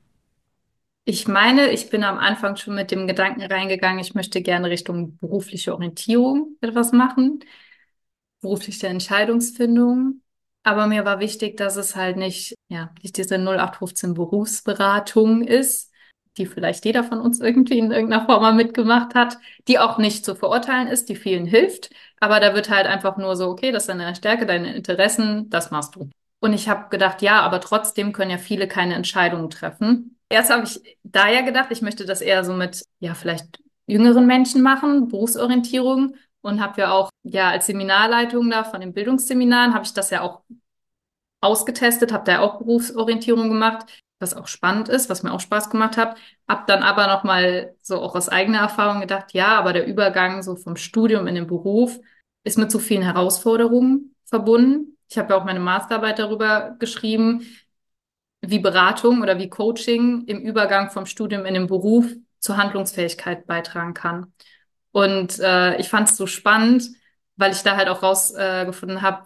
Ich meine, ich bin am Anfang schon mit dem Gedanken reingegangen, ich möchte gerne Richtung berufliche Orientierung etwas machen, berufliche Entscheidungsfindung. Aber mir war wichtig, dass es halt nicht diese 0815 Berufsberatung ist, die vielleicht jeder von uns irgendwie in irgendeiner Form mal mitgemacht hat, die auch nicht zu verurteilen ist, die vielen hilft. Aber da wird halt einfach nur so, okay, das ist deine Stärke, deine Interessen, das machst du. Und ich habe gedacht, ja, aber trotzdem können ja viele keine Entscheidungen treffen. Erst habe ich da ja gedacht, ich möchte das eher so mit, ja, vielleicht jüngeren Menschen machen, Berufsorientierung. Und habe ja auch, ja, als Seminarleitung da von den Bildungsseminaren, habe ich das ja auch ausgetestet, habe da ja auch Berufsorientierung gemacht, was auch spannend ist, was mir auch Spaß gemacht hat. Hab dann aber nochmal so auch aus eigener Erfahrung gedacht, ja, aber der Übergang so vom Studium in den Beruf ist mit so vielen Herausforderungen verbunden. Ich habe ja auch meine Masterarbeit darüber geschrieben, wie Beratung oder wie Coaching im Übergang vom Studium in den Beruf zur Handlungsfähigkeit beitragen kann. Und ich fand es so spannend, weil ich da halt auch rausgefunden habe,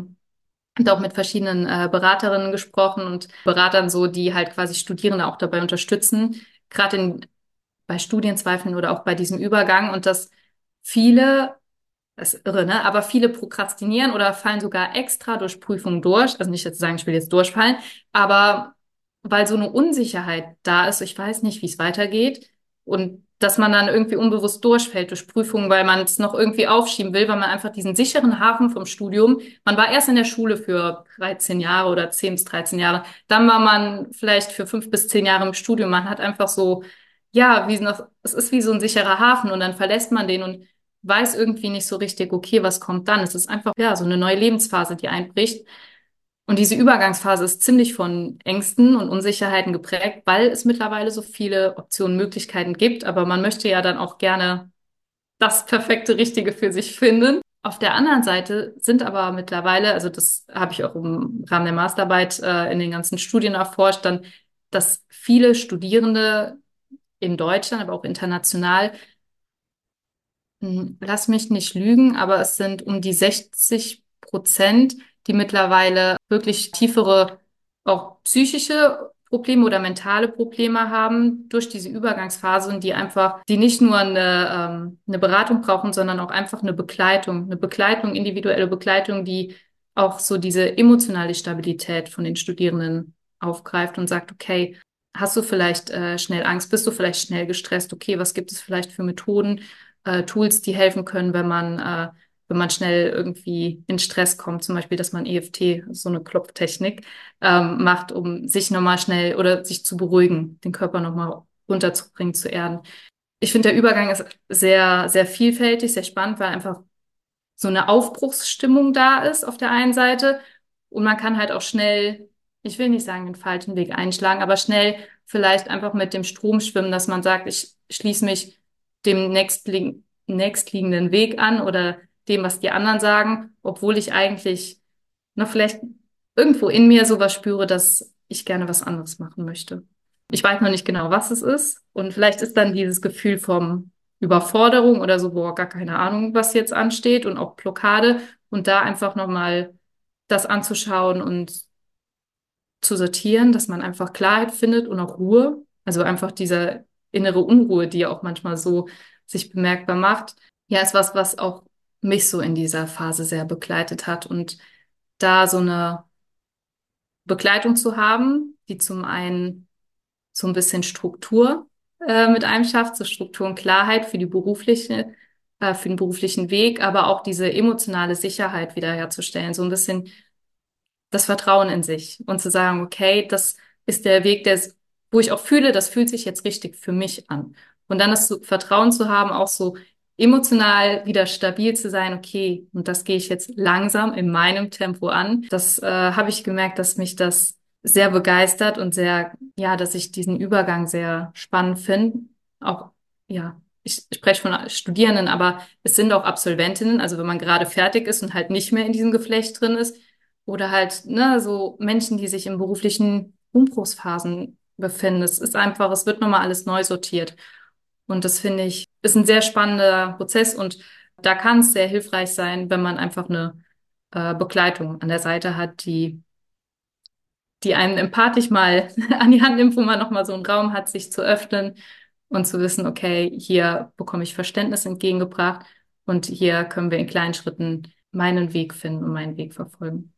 und auch mit verschiedenen Beraterinnen gesprochen und Beratern so, die halt quasi Studierende auch dabei unterstützen, gerade bei Studienzweifeln oder auch bei diesem Übergang und dass viele, das ist irre, ne? Aber viele prokrastinieren oder fallen sogar extra durch Prüfungen durch. Also nicht jetzt zu sagen, ich will jetzt durchfallen, aber weil so eine Unsicherheit da ist, ich weiß nicht, wie es weitergeht. Und dass man dann irgendwie unbewusst durchfällt durch Prüfungen, weil man es noch irgendwie aufschieben will, weil man einfach diesen sicheren Hafen vom Studium, man war erst in der Schule für 13 Jahre oder 10 bis 13 Jahre, dann war man vielleicht für 5 bis 10 Jahre im Studium. Man hat einfach so, ja, es ist wie so ein sicherer Hafen und dann verlässt man den und weiß irgendwie nicht so richtig, okay, was kommt dann? Es ist einfach, ja, so eine neue Lebensphase, die einbricht. Und diese Übergangsphase ist ziemlich von Ängsten und Unsicherheiten geprägt, weil es mittlerweile so viele Optionen, Möglichkeiten gibt. Aber man möchte ja dann auch gerne das perfekte Richtige für sich finden. Auf der anderen Seite sind aber mittlerweile, also das habe ich auch im Rahmen der Masterarbeit in den ganzen Studien erforscht, dann, dass viele Studierende in Deutschland, aber auch international lass mich nicht lügen, aber es sind um die 60%, die mittlerweile wirklich tiefere, auch psychische Probleme oder mentale Probleme haben durch diese Übergangsphase und die nicht nur eine Beratung brauchen, sondern auch einfach eine Begleitung, individuelle Begleitung, die auch so diese emotionale Stabilität von den Studierenden aufgreift und sagt, okay, hast du vielleicht schnell Angst, bist du vielleicht schnell gestresst, okay, was gibt es vielleicht für Methoden, Tools, die helfen können, wenn man schnell irgendwie in Stress kommt, zum Beispiel, dass man EFT, so eine Klopftechnik, macht, um sich nochmal schnell oder sich zu beruhigen, den Körper nochmal runterzubringen, zu erden. Ich finde, der Übergang ist sehr, sehr vielfältig, sehr spannend, weil einfach so eine Aufbruchsstimmung da ist auf der einen Seite und man kann halt auch schnell, ich will nicht sagen, den falschen Weg einschlagen, aber schnell vielleicht einfach mit dem Strom schwimmen, dass man sagt, ich schließe mich dem nächstliegenden Weg an oder dem, was die anderen sagen, obwohl ich eigentlich noch vielleicht irgendwo in mir sowas spüre, dass ich gerne was anderes machen möchte. Ich weiß noch nicht genau, was es ist. Und vielleicht ist dann dieses Gefühl vom Überforderung oder so, boah, gar keine Ahnung, was jetzt ansteht und auch Blockade und da einfach nochmal das anzuschauen und zu sortieren, dass man einfach Klarheit findet und auch Ruhe. Also einfach diese innere Unruhe, die ja auch manchmal so sich bemerkbar macht. Ja, ist was, was auch mich so in dieser Phase sehr begleitet hat und da so eine Begleitung zu haben, die zum einen so ein bisschen Struktur mit einem schafft, so Struktur und Klarheit für den beruflichen Weg, aber auch diese emotionale Sicherheit wiederherzustellen, so ein bisschen das Vertrauen in sich und zu sagen, okay, das ist der Weg, wo ich auch fühle, das fühlt sich jetzt richtig für mich an. Und dann Vertrauen zu haben, auch so emotional wieder stabil zu sein, okay, und das gehe ich jetzt langsam in meinem Tempo an. Das habe ich gemerkt, dass mich das sehr begeistert und sehr, ja, dass ich diesen Übergang sehr spannend finde. auch, ja, ich spreche von Studierenden, aber es sind auch Absolventinnen, also wenn man gerade fertig ist und halt nicht mehr in diesem Geflecht drin ist, oder halt, ne, so Menschen, die sich in beruflichen Umbruchsphasen befinden. Es ist einfach, es wird nochmal alles neu sortiert. Und das finde ich, ist ein sehr spannender Prozess und da kann es sehr hilfreich sein, wenn man einfach eine Begleitung an der Seite hat, die einen empathisch mal an die Hand nimmt, wo man nochmal so einen Raum hat, sich zu öffnen und zu wissen, okay, hier bekomme ich Verständnis entgegengebracht und hier können wir in kleinen Schritten meinen Weg finden und meinen Weg verfolgen.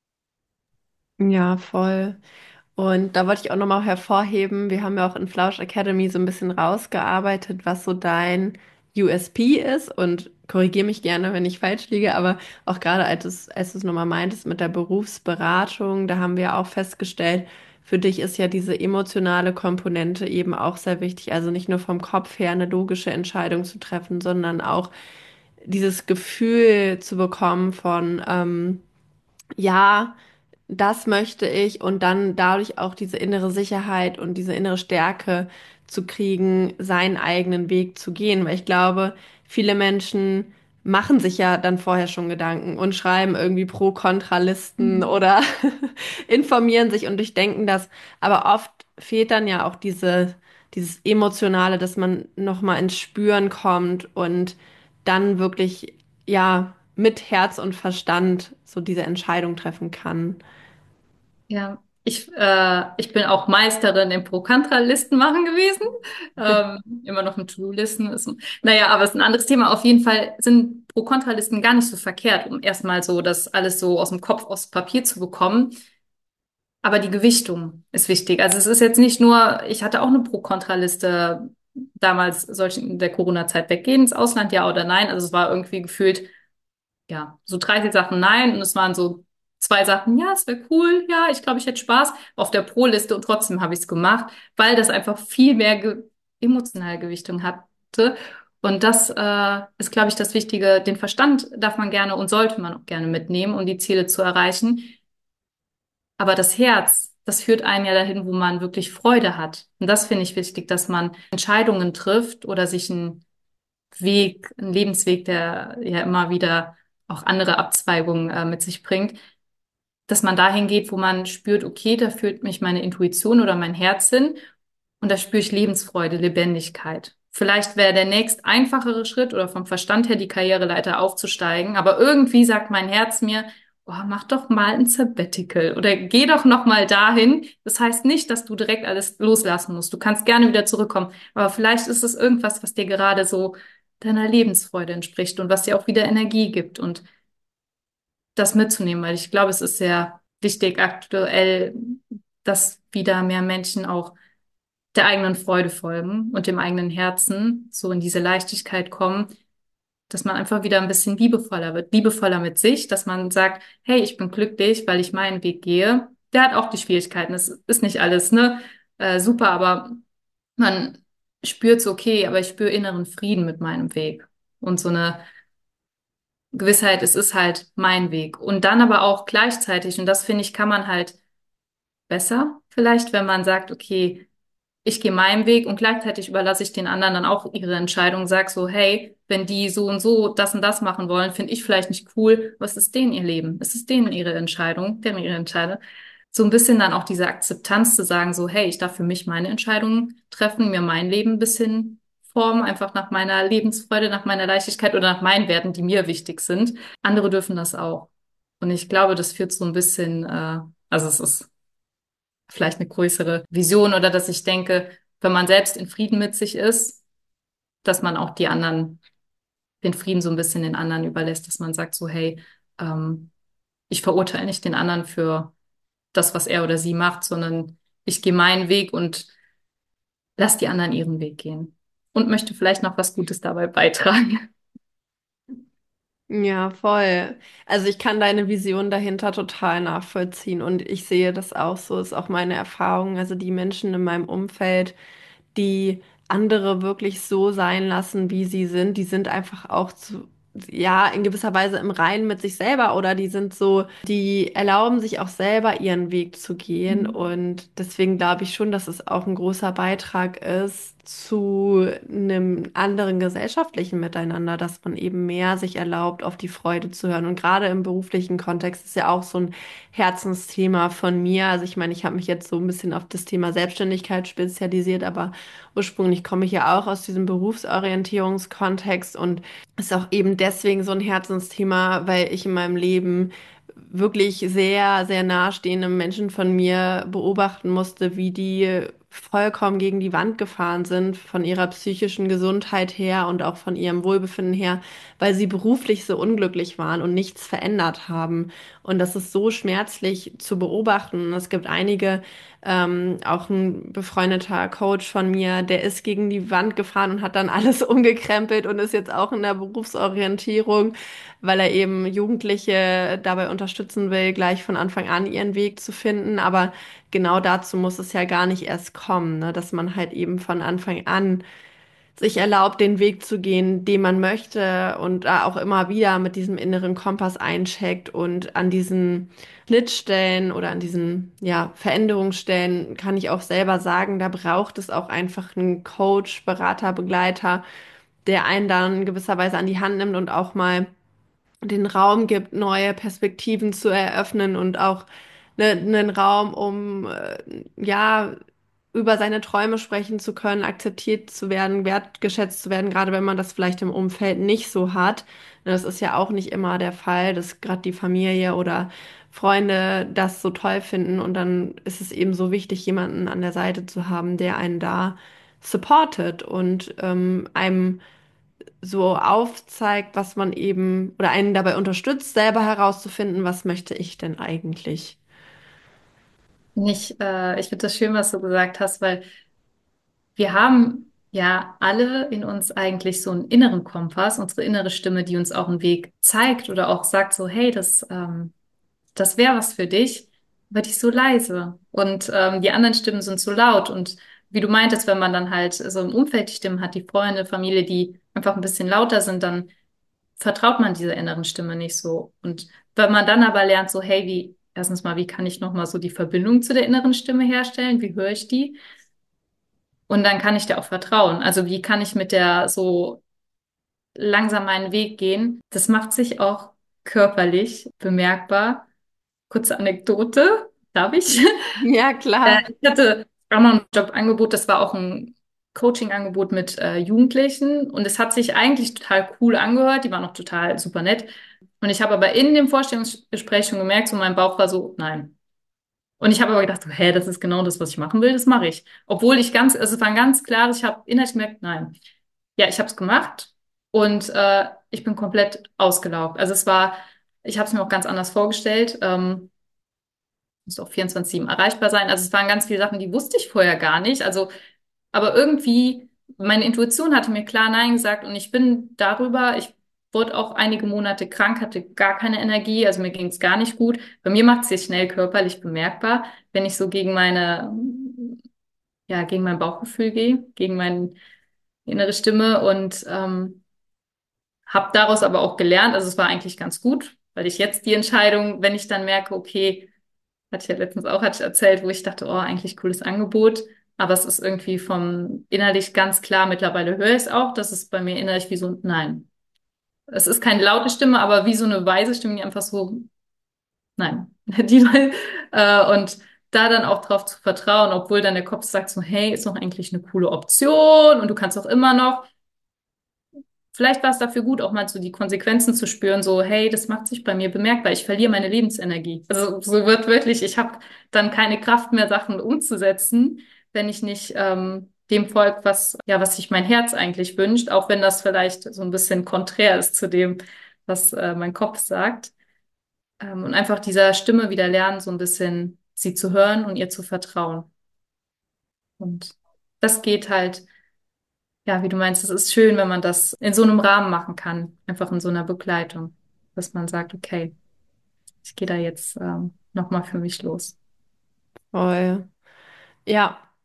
Ja, voll. Und da wollte ich auch nochmal hervorheben, wir haben ja auch in Flausch Academy so ein bisschen rausgearbeitet, was so dein USP ist. Und korrigiere mich gerne, wenn ich falsch liege, aber auch gerade als du es nochmal meintest mit der Berufsberatung, da haben wir auch festgestellt, für dich ist ja diese emotionale Komponente eben auch sehr wichtig. Also nicht nur vom Kopf her eine logische Entscheidung zu treffen, sondern auch dieses Gefühl zu bekommen von, ja, das möchte ich und dann dadurch auch diese innere Sicherheit und diese innere Stärke zu kriegen, seinen eigenen Weg zu gehen. Weil ich glaube, viele Menschen machen sich ja dann vorher schon Gedanken und schreiben irgendwie Pro-Kontra-Listen Mhm. oder informieren sich und durchdenken das. Aber oft fehlt dann ja auch dieses Emotionale, dass man nochmal ins Spüren kommt und dann wirklich, ja, mit Herz und Verstand so diese Entscheidung treffen kann. Ja, ich bin auch Meisterin im Pro-Kontra-Listen machen gewesen. Immer noch ein To-Do-Listen ist. Naja, aber es ist ein anderes Thema. Auf jeden Fall sind Pro-Kontra-Listen gar nicht so verkehrt, um erstmal so das alles so aus dem Kopf, aus Papier zu bekommen. Aber die Gewichtung ist wichtig. Also es ist jetzt nicht nur, ich hatte auch eine Pro-Kontra-Liste damals, soll ich in der Corona-Zeit weggehen ins Ausland, ja oder nein? Also es war irgendwie gefühlt ja, so 30 Sachen nein und es waren so zwei Sachen, ja, es wäre cool, ja, ich glaube, ich hätte Spaß auf der Pro-Liste und trotzdem habe ich es gemacht, weil das einfach viel mehr ge emotionale Gewichtung hatte. Und das ist, glaube ich, das Wichtige. Den Verstand darf man gerne und sollte man auch gerne mitnehmen, um die Ziele zu erreichen. Aber das Herz, das führt einen ja dahin, wo man wirklich Freude hat. Und das finde ich wichtig, dass man Entscheidungen trifft oder sich einen Weg, ein Lebensweg, der ja immer wieder auch andere Abzweigungen mit sich bringt, dass man dahin geht, wo man spürt, okay, da führt mich meine Intuition oder mein Herz hin und da spüre ich Lebensfreude, Lebendigkeit. Vielleicht wäre der nächst einfachere Schritt oder vom Verstand her die Karriereleiter aufzusteigen, aber irgendwie sagt mein Herz mir, oh, mach doch mal ein Sabbatical oder geh doch noch mal dahin. Das heißt nicht, dass du direkt alles loslassen musst. Du kannst gerne wieder zurückkommen, aber vielleicht ist es irgendwas, was dir gerade so deiner Lebensfreude entspricht und was dir auch wieder Energie gibt und das mitzunehmen, weil ich glaube, es ist sehr wichtig aktuell, dass wieder mehr Menschen auch der eigenen Freude folgen und dem eigenen Herzen so in diese Leichtigkeit kommen, dass man einfach wieder ein bisschen liebevoller wird, liebevoller mit sich, dass man sagt, hey, ich bin glücklich, weil ich meinen Weg gehe. Der hat auch die Schwierigkeiten. Es ist nicht alles, ne, super, aber man spürt so, okay, aber ich spüre inneren Frieden mit meinem Weg und so eine Gewissheit, es ist halt mein Weg. Und dann aber auch gleichzeitig, und das finde ich, kann man halt besser, vielleicht, wenn man sagt, okay, ich gehe meinen Weg und gleichzeitig überlasse ich den anderen dann auch ihre Entscheidung, sag so, hey, wenn die so und das machen wollen, finde ich vielleicht nicht cool. Was ist denen ihr Leben? Es ist denen ihre Entscheidung, deren ihre Entscheidung. So ein bisschen dann auch diese Akzeptanz zu sagen, so, hey, ich darf für mich meine Entscheidungen treffen, mir mein Leben ein bisschen formen, einfach nach meiner Lebensfreude, nach meiner Leichtigkeit oder nach meinen Werten, die mir wichtig sind. Andere dürfen das auch. Und ich glaube, das führt so ein bisschen, also es ist vielleicht eine größere Vision oder dass ich denke, wenn man selbst in Frieden mit sich ist, dass man auch die anderen, den Frieden so ein bisschen den anderen überlässt, dass man sagt so, hey, ich verurteile nicht den anderen für das, was er oder sie macht, sondern ich gehe meinen Weg und lass die anderen ihren Weg gehen und möchte vielleicht noch was Gutes dabei beitragen. Ja, voll. Also ich kann deine Vision dahinter total nachvollziehen und ich sehe das auch so, ist auch meine Erfahrung. Also die Menschen in meinem Umfeld, die andere wirklich so sein lassen, wie sie sind, die sind einfach auch ja, in gewisser Weise im Reinen mit sich selber oder die sind so, die erlauben sich auch selber ihren Weg zu gehen. Mhm. Und deswegen glaube ich schon, dass es auch ein großer Beitrag ist zu einem anderen gesellschaftlichen Miteinander, dass man eben mehr sich erlaubt, auf die Freude zu hören. Und gerade im beruflichen Kontext ist ja auch so ein Herzensthema von mir. Also ich meine, ich habe mich jetzt so ein bisschen auf das Thema Selbstständigkeit spezialisiert, aber ursprünglich komme ich ja auch aus diesem Berufsorientierungskontext und ist auch eben deswegen so ein Herzensthema, weil ich in meinem Leben wirklich sehr, sehr nahestehende Menschen von mir beobachten musste, wie die vollkommen gegen die Wand gefahren sind, von ihrer psychischen Gesundheit her und auch von ihrem Wohlbefinden her, weil sie beruflich so unglücklich waren und nichts verändert haben. Und das ist so schmerzlich zu beobachten. Es gibt einige, auch ein befreundeter Coach von mir, der ist gegen die Wand gefahren und hat dann alles umgekrempelt und ist jetzt auch in der Berufsorientierung, weil er eben Jugendliche dabei unterstützen will, gleich von Anfang an ihren Weg zu finden. Aber genau dazu muss es ja gar nicht erst kommen, ne? Dass man halt eben von Anfang an sich erlaubt, den Weg zu gehen, den man möchte und da auch immer wieder mit diesem inneren Kompass eincheckt und an diesen Schnittstellen oder an diesen, ja, Veränderungsstellen kann ich auch selber sagen, da braucht es auch einfach einen Coach, Berater, Begleiter, der einen dann in gewisser Weise an die Hand nimmt und auch mal den Raum gibt, neue Perspektiven zu eröffnen und auch einen Raum, um ja über seine Träume sprechen zu können, akzeptiert zu werden, wertgeschätzt zu werden, gerade wenn man das vielleicht im Umfeld nicht so hat. Das ist ja auch nicht immer der Fall, dass gerade die Familie oder Freunde das so toll finden und dann ist es eben so wichtig, jemanden an der Seite zu haben, der einen da supportet und einem so aufzeigt, was man eben oder einen dabei unterstützt, selber herauszufinden, was möchte ich denn eigentlich. Ich finde das schön, was du gesagt hast, weil wir haben ja alle in uns eigentlich so einen inneren Kompass, unsere innere Stimme, die uns auch einen Weg zeigt oder auch sagt so, hey, das wäre was für dich, aber die ist so leise und die anderen Stimmen sind so laut und wie du meintest, wenn man dann halt so im Umfeld die Stimmen hat, die Freunde, Familie, die einfach ein bisschen lauter sind, dann vertraut man dieser inneren Stimme nicht so. Und wenn man dann aber lernt, so, hey, erstens mal, wie kann ich nochmal so die Verbindung zu der inneren Stimme herstellen? Wie höre ich die? Und dann kann ich der auch vertrauen. Also wie kann ich mit der so langsam meinen Weg gehen? Das macht sich auch körperlich bemerkbar. Kurze Anekdote, darf ich? Ja, klar. Ich hatte auch mal ein Jobangebot, das war auch ein Coaching-Angebot mit Jugendlichen und es hat sich eigentlich total cool angehört, die waren auch total super nett. Und ich habe aber in dem Vorstellungsgespräch schon gemerkt, so mein Bauch war so, nein. Und ich habe aber gedacht, so, hä, das ist genau das, was ich machen will, das mache ich. Obwohl also es war ganz klar, ich habe innerlich gemerkt, nein. Ja, ich habe es gemacht und ich bin komplett ausgelaugt. Ich habe es mir auch ganz anders vorgestellt. Muss auch 24/7 erreichbar sein. Also es waren ganz viele Sachen, die wusste ich vorher gar nicht. Also, aber irgendwie, meine Intuition hatte mir klar Nein gesagt und ich wurde auch einige Monate krank, hatte gar keine Energie, also mir ging es gar nicht gut. Bei mir macht es sich schnell körperlich bemerkbar, wenn ich so gegen mein Bauchgefühl gehe, gegen meine innere Stimme und habe daraus aber auch gelernt, also es war eigentlich ganz gut, weil ich jetzt die Entscheidung, wenn ich dann merke, okay, hatte ich erzählt, wo ich dachte, oh, eigentlich cooles Angebot. Aber es ist irgendwie vom innerlich ganz klar, mittlerweile höre ich es auch, dass es bei mir innerlich wie so ein Nein. Es ist keine laute Stimme, aber wie so eine weise Stimme, die einfach so, nein. Und da dann auch drauf zu vertrauen, obwohl dann der Kopf sagt so, hey, ist doch eigentlich eine coole Option und du kannst doch immer noch. Vielleicht war es dafür gut, auch mal so die Konsequenzen zu spüren, so, hey, das macht sich bei mir bemerkbar, ich verliere meine Lebensenergie. Also so wird wirklich, ich habe dann keine Kraft mehr, Sachen umzusetzen, wenn ich nicht dem folge, was sich mein Herz eigentlich wünscht, auch wenn das vielleicht so ein bisschen konträr ist zu dem, was mein Kopf sagt. Und einfach dieser Stimme wieder lernen, so ein bisschen sie zu hören und ihr zu vertrauen. Und das geht halt. Ja, wie du meinst, es ist schön, wenn man das in so einem Rahmen machen kann, einfach in so einer Begleitung, dass man sagt, okay, ich gehe da jetzt nochmal für mich los. Voll. Ja,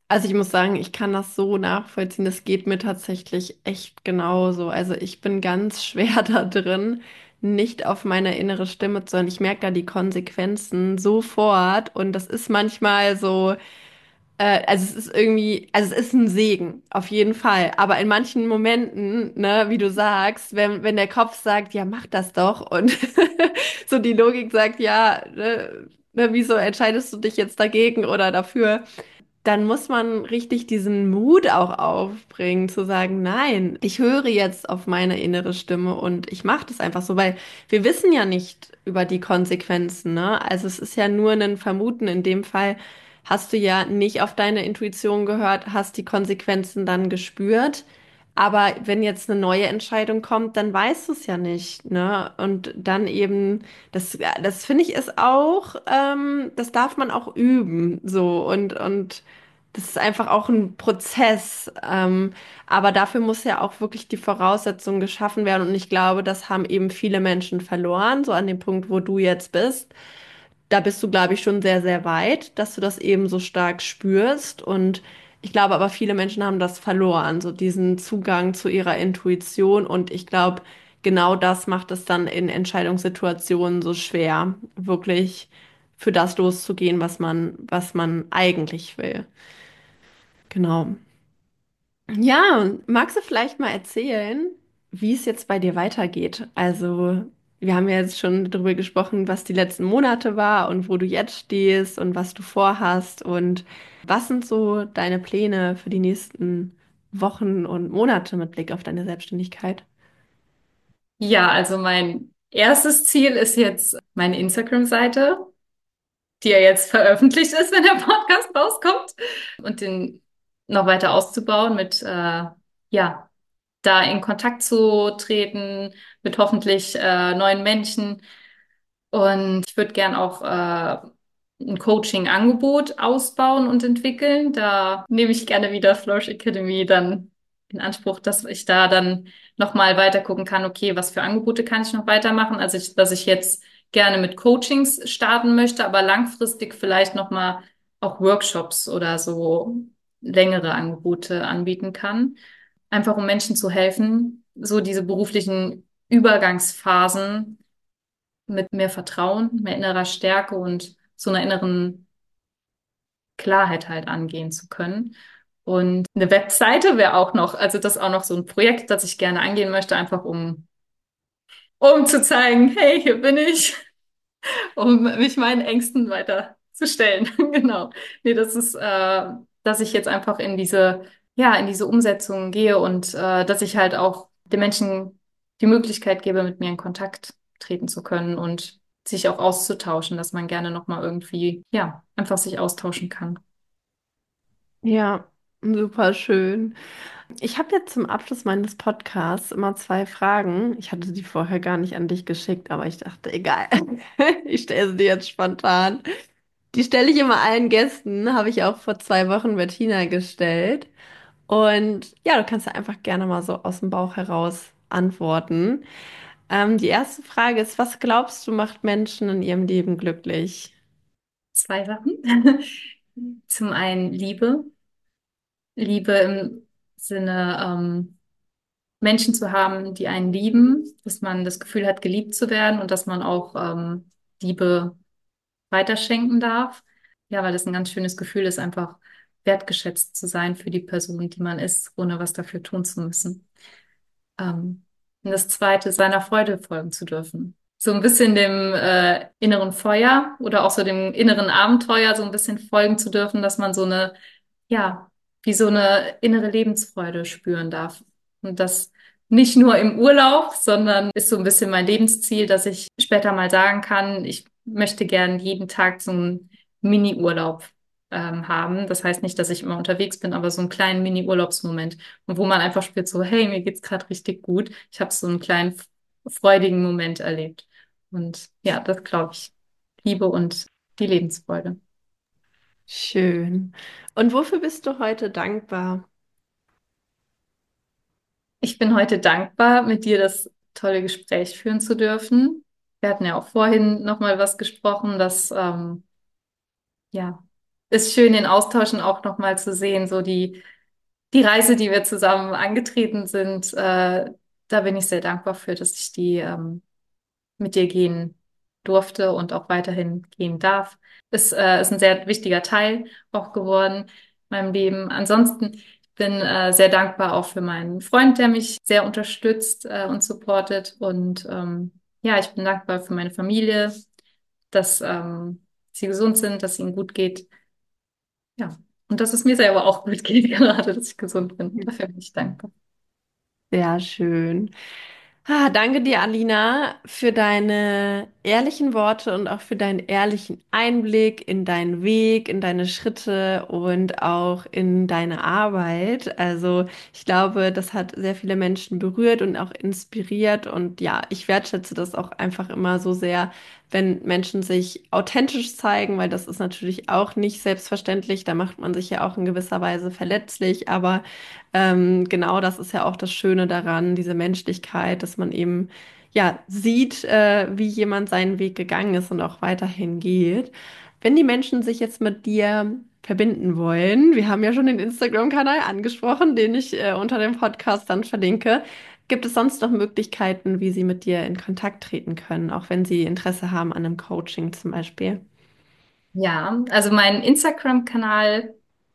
Also ich muss sagen, ich kann das so nachvollziehen. Das geht mir tatsächlich echt genauso. Also ich bin ganz schwer da drin, nicht auf meine innere Stimme zu hören. Ich merke da die Konsequenzen sofort und das ist manchmal so. Also es ist irgendwie, also es ist ein Segen, auf jeden Fall. Aber in manchen Momenten, ne, wie du sagst, wenn der Kopf sagt, ja, mach das doch und so die Logik sagt, ja, ne, wieso entscheidest du dich jetzt dagegen oder dafür? Dann muss man richtig diesen Mut auch aufbringen, zu sagen, nein, ich höre jetzt auf meine innere Stimme und ich mache das einfach so, weil wir wissen ja nicht über die Konsequenzen, ne? Also es ist ja nur ein Vermuten. In dem Fall hast du ja nicht auf deine Intuition gehört, hast die Konsequenzen dann gespürt. Aber wenn jetzt eine neue Entscheidung kommt, dann weißt du es ja nicht, ne? Und dann eben, das finde ich ist auch, das darf man auch üben, so und das ist einfach auch ein Prozess. Aber dafür muss ja auch wirklich die Voraussetzungen geschaffen werden. Und ich glaube, das haben eben viele Menschen verloren, so an dem Punkt, wo du jetzt bist. Da bist du, glaube ich, schon sehr, sehr weit, dass du das eben so stark spürst. Und ich glaube aber, viele Menschen haben das verloren, so diesen Zugang zu ihrer Intuition. Und ich glaube, genau das macht es dann in Entscheidungssituationen so schwer, wirklich für das loszugehen, was man eigentlich will. Genau. Ja, magst du vielleicht mal erzählen, wie es jetzt bei dir weitergeht? Also, wir haben ja jetzt schon darüber gesprochen, was die letzten Monate war und wo du jetzt stehst und was du vorhast und was sind so deine Pläne für die nächsten Wochen und Monate mit Blick auf deine Selbstständigkeit? Ja, also mein erstes Ziel ist jetzt meine Instagram-Seite, die ja jetzt veröffentlicht ist, wenn der Podcast rauskommt, und den noch weiter auszubauen mit, ja, da in Kontakt zu treten mit hoffentlich neuen Menschen. Und ich würde gern auch ein Coaching-Angebot ausbauen und entwickeln. Da nehme ich gerne wieder Flourish Academy dann in Anspruch, dass ich da dann nochmal weiter gucken kann, okay, was für Angebote kann ich noch weitermachen? Also, dass ich jetzt gerne mit Coachings starten möchte, aber langfristig vielleicht nochmal auch Workshops oder so längere Angebote anbieten kann. Einfach um Menschen zu helfen, so diese beruflichen Übergangsphasen mit mehr Vertrauen, mehr innerer Stärke und so einer inneren Klarheit halt angehen zu können. Und eine Webseite wäre auch noch, also das ist auch noch so ein Projekt, das ich gerne angehen möchte, einfach um zu zeigen, hey, hier bin ich, um mich meinen Ängsten weiter zu stellen. Genau. Nee, das ist, dass ich jetzt einfach in in diese Umsetzung gehe und dass ich halt auch den Menschen die Möglichkeit gebe, mit mir in Kontakt treten zu können und sich auch auszutauschen, dass man gerne nochmal irgendwie, ja, einfach sich austauschen kann. Ja, super schön. Ich habe jetzt zum Abschluss meines Podcasts immer zwei Fragen. Ich hatte die vorher gar nicht an dich geschickt, aber ich dachte, egal. Ich stelle sie dir jetzt spontan. Die stelle ich immer allen Gästen, habe ich auch vor 2 Wochen Bettina gestellt. Und ja, du kannst ja einfach gerne mal so aus dem Bauch heraus antworten. Die erste Frage ist, was glaubst du, macht Menschen in ihrem Leben glücklich? Zwei Sachen. Zum einen Liebe. Liebe im Sinne, Menschen zu haben, die einen lieben, dass man das Gefühl hat, geliebt zu werden und dass man auch Liebe weiterschenken darf. Ja, weil das ein ganz schönes Gefühl ist, einfach wertgeschätzt zu sein für die Person, die man ist, ohne was dafür tun zu müssen. Und das Zweite, seiner Freude folgen zu dürfen. So ein bisschen dem inneren Feuer oder auch so dem inneren Abenteuer so ein bisschen folgen zu dürfen, dass man so eine, ja, wie so eine innere Lebensfreude spüren darf. Und das nicht nur im Urlaub, sondern ist so ein bisschen mein Lebensziel, dass ich später mal sagen kann, ich möchte gern jeden Tag so einen Mini-Urlaub haben. Das heißt nicht, dass ich immer unterwegs bin, aber so einen kleinen Mini-Urlaubsmoment. Und wo man einfach spürt, so, hey, mir geht's gerade richtig gut. Ich habe so einen kleinen freudigen Moment erlebt. Und ja, das glaube ich. Liebe und die Lebensfreude. Schön. Und wofür bist du heute dankbar? Ich bin heute dankbar, mit dir das tolle Gespräch führen zu dürfen. Wir hatten ja auch vorhin noch mal was gesprochen, dass ja ist schön, den Austausch und auch nochmal zu sehen, so die Reise, die wir zusammen angetreten sind. Da bin ich sehr dankbar für, dass ich die mit dir gehen durfte und auch weiterhin gehen darf. Ist ein sehr wichtiger Teil auch geworden in meinem Leben. Ansonsten bin sehr dankbar auch für meinen Freund, der mich sehr unterstützt und supportet. Und ja, ich bin dankbar für meine Familie, dass sie gesund sind, dass es ihnen gut geht. Ja, und dass es mir selber auch gut geht, gerade, dass ich gesund bin. Dafür bin ich dankbar. Sehr schön. Danke dir, Alina, für deine ehrlichen Worte und auch für deinen ehrlichen Einblick in deinen Weg, in deine Schritte und auch in deine Arbeit. Also ich glaube, das hat sehr viele Menschen berührt und auch inspiriert. Und ja, ich wertschätze das auch einfach immer so sehr, wenn Menschen sich authentisch zeigen, weil das ist natürlich auch nicht selbstverständlich. Da macht man sich ja auch in gewisser Weise verletzlich, aber genau das ist ja auch das Schöne daran, diese Menschlichkeit, dass man eben ja sieht, wie jemand seinen Weg gegangen ist und auch weiterhin geht. Wenn die Menschen sich jetzt mit dir verbinden wollen, wir haben ja schon den Instagram-Kanal angesprochen, den ich unter dem Podcast dann verlinke. Gibt es sonst noch Möglichkeiten, wie sie mit dir in Kontakt treten können, auch wenn sie Interesse haben an einem Coaching zum Beispiel? Ja, also mein Instagram-Kanal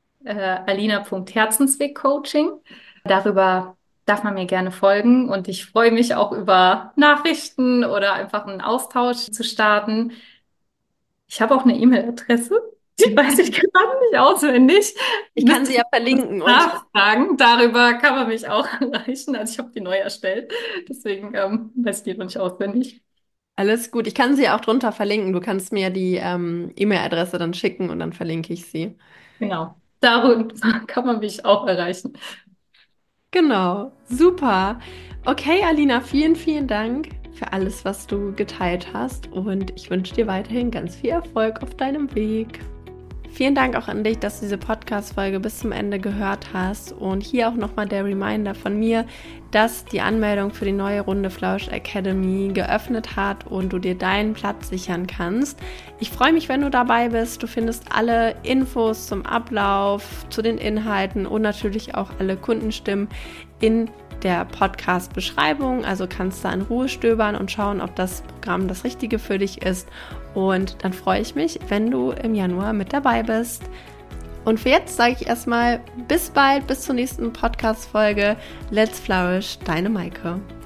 alina.herzensweg-coaching. Darüber darf man mir gerne folgen und ich freue mich auch über Nachrichten oder einfach einen Austausch zu starten. Ich habe auch eine E-Mail-Adresse, die weiß ich gerade nicht auswendig. Ich kann Müsste sie ich ja verlinken nachfragen. Darüber kann man mich auch erreichen. Also ich habe die neu erstellt, deswegen weiß ich die noch nicht auswendig. alles gut. Ich kann sie auch drunter verlinken. Du kannst mir die E-Mail-Adresse dann schicken und dann verlinke ich sie. Genau, darüber kann man mich auch erreichen. Genau, super. Okay, Alina, vielen, vielen Dank für alles, was du geteilt hast und ich wünsche dir weiterhin ganz viel Erfolg auf deinem Weg. Vielen Dank auch an dich, dass du diese Podcast-Folge bis zum Ende gehört hast. Und hier auch nochmal der Reminder von mir, dass die Anmeldung für die neue Runde Flausch Academy geöffnet hat und du dir deinen Platz sichern kannst. Ich freue mich, wenn du dabei bist. Du findest alle Infos zum Ablauf, zu den Inhalten und natürlich auch alle Kundenstimmen in der Podcast-Beschreibung. Also kannst du in Ruhe stöbern und schauen, ob das Programm das Richtige für dich ist. Und dann freue ich mich, wenn du im Januar mit dabei bist. Und für jetzt sage ich erstmal bis bald, bis zur nächsten Podcast-Folge. Let's Flourish, deine Maike.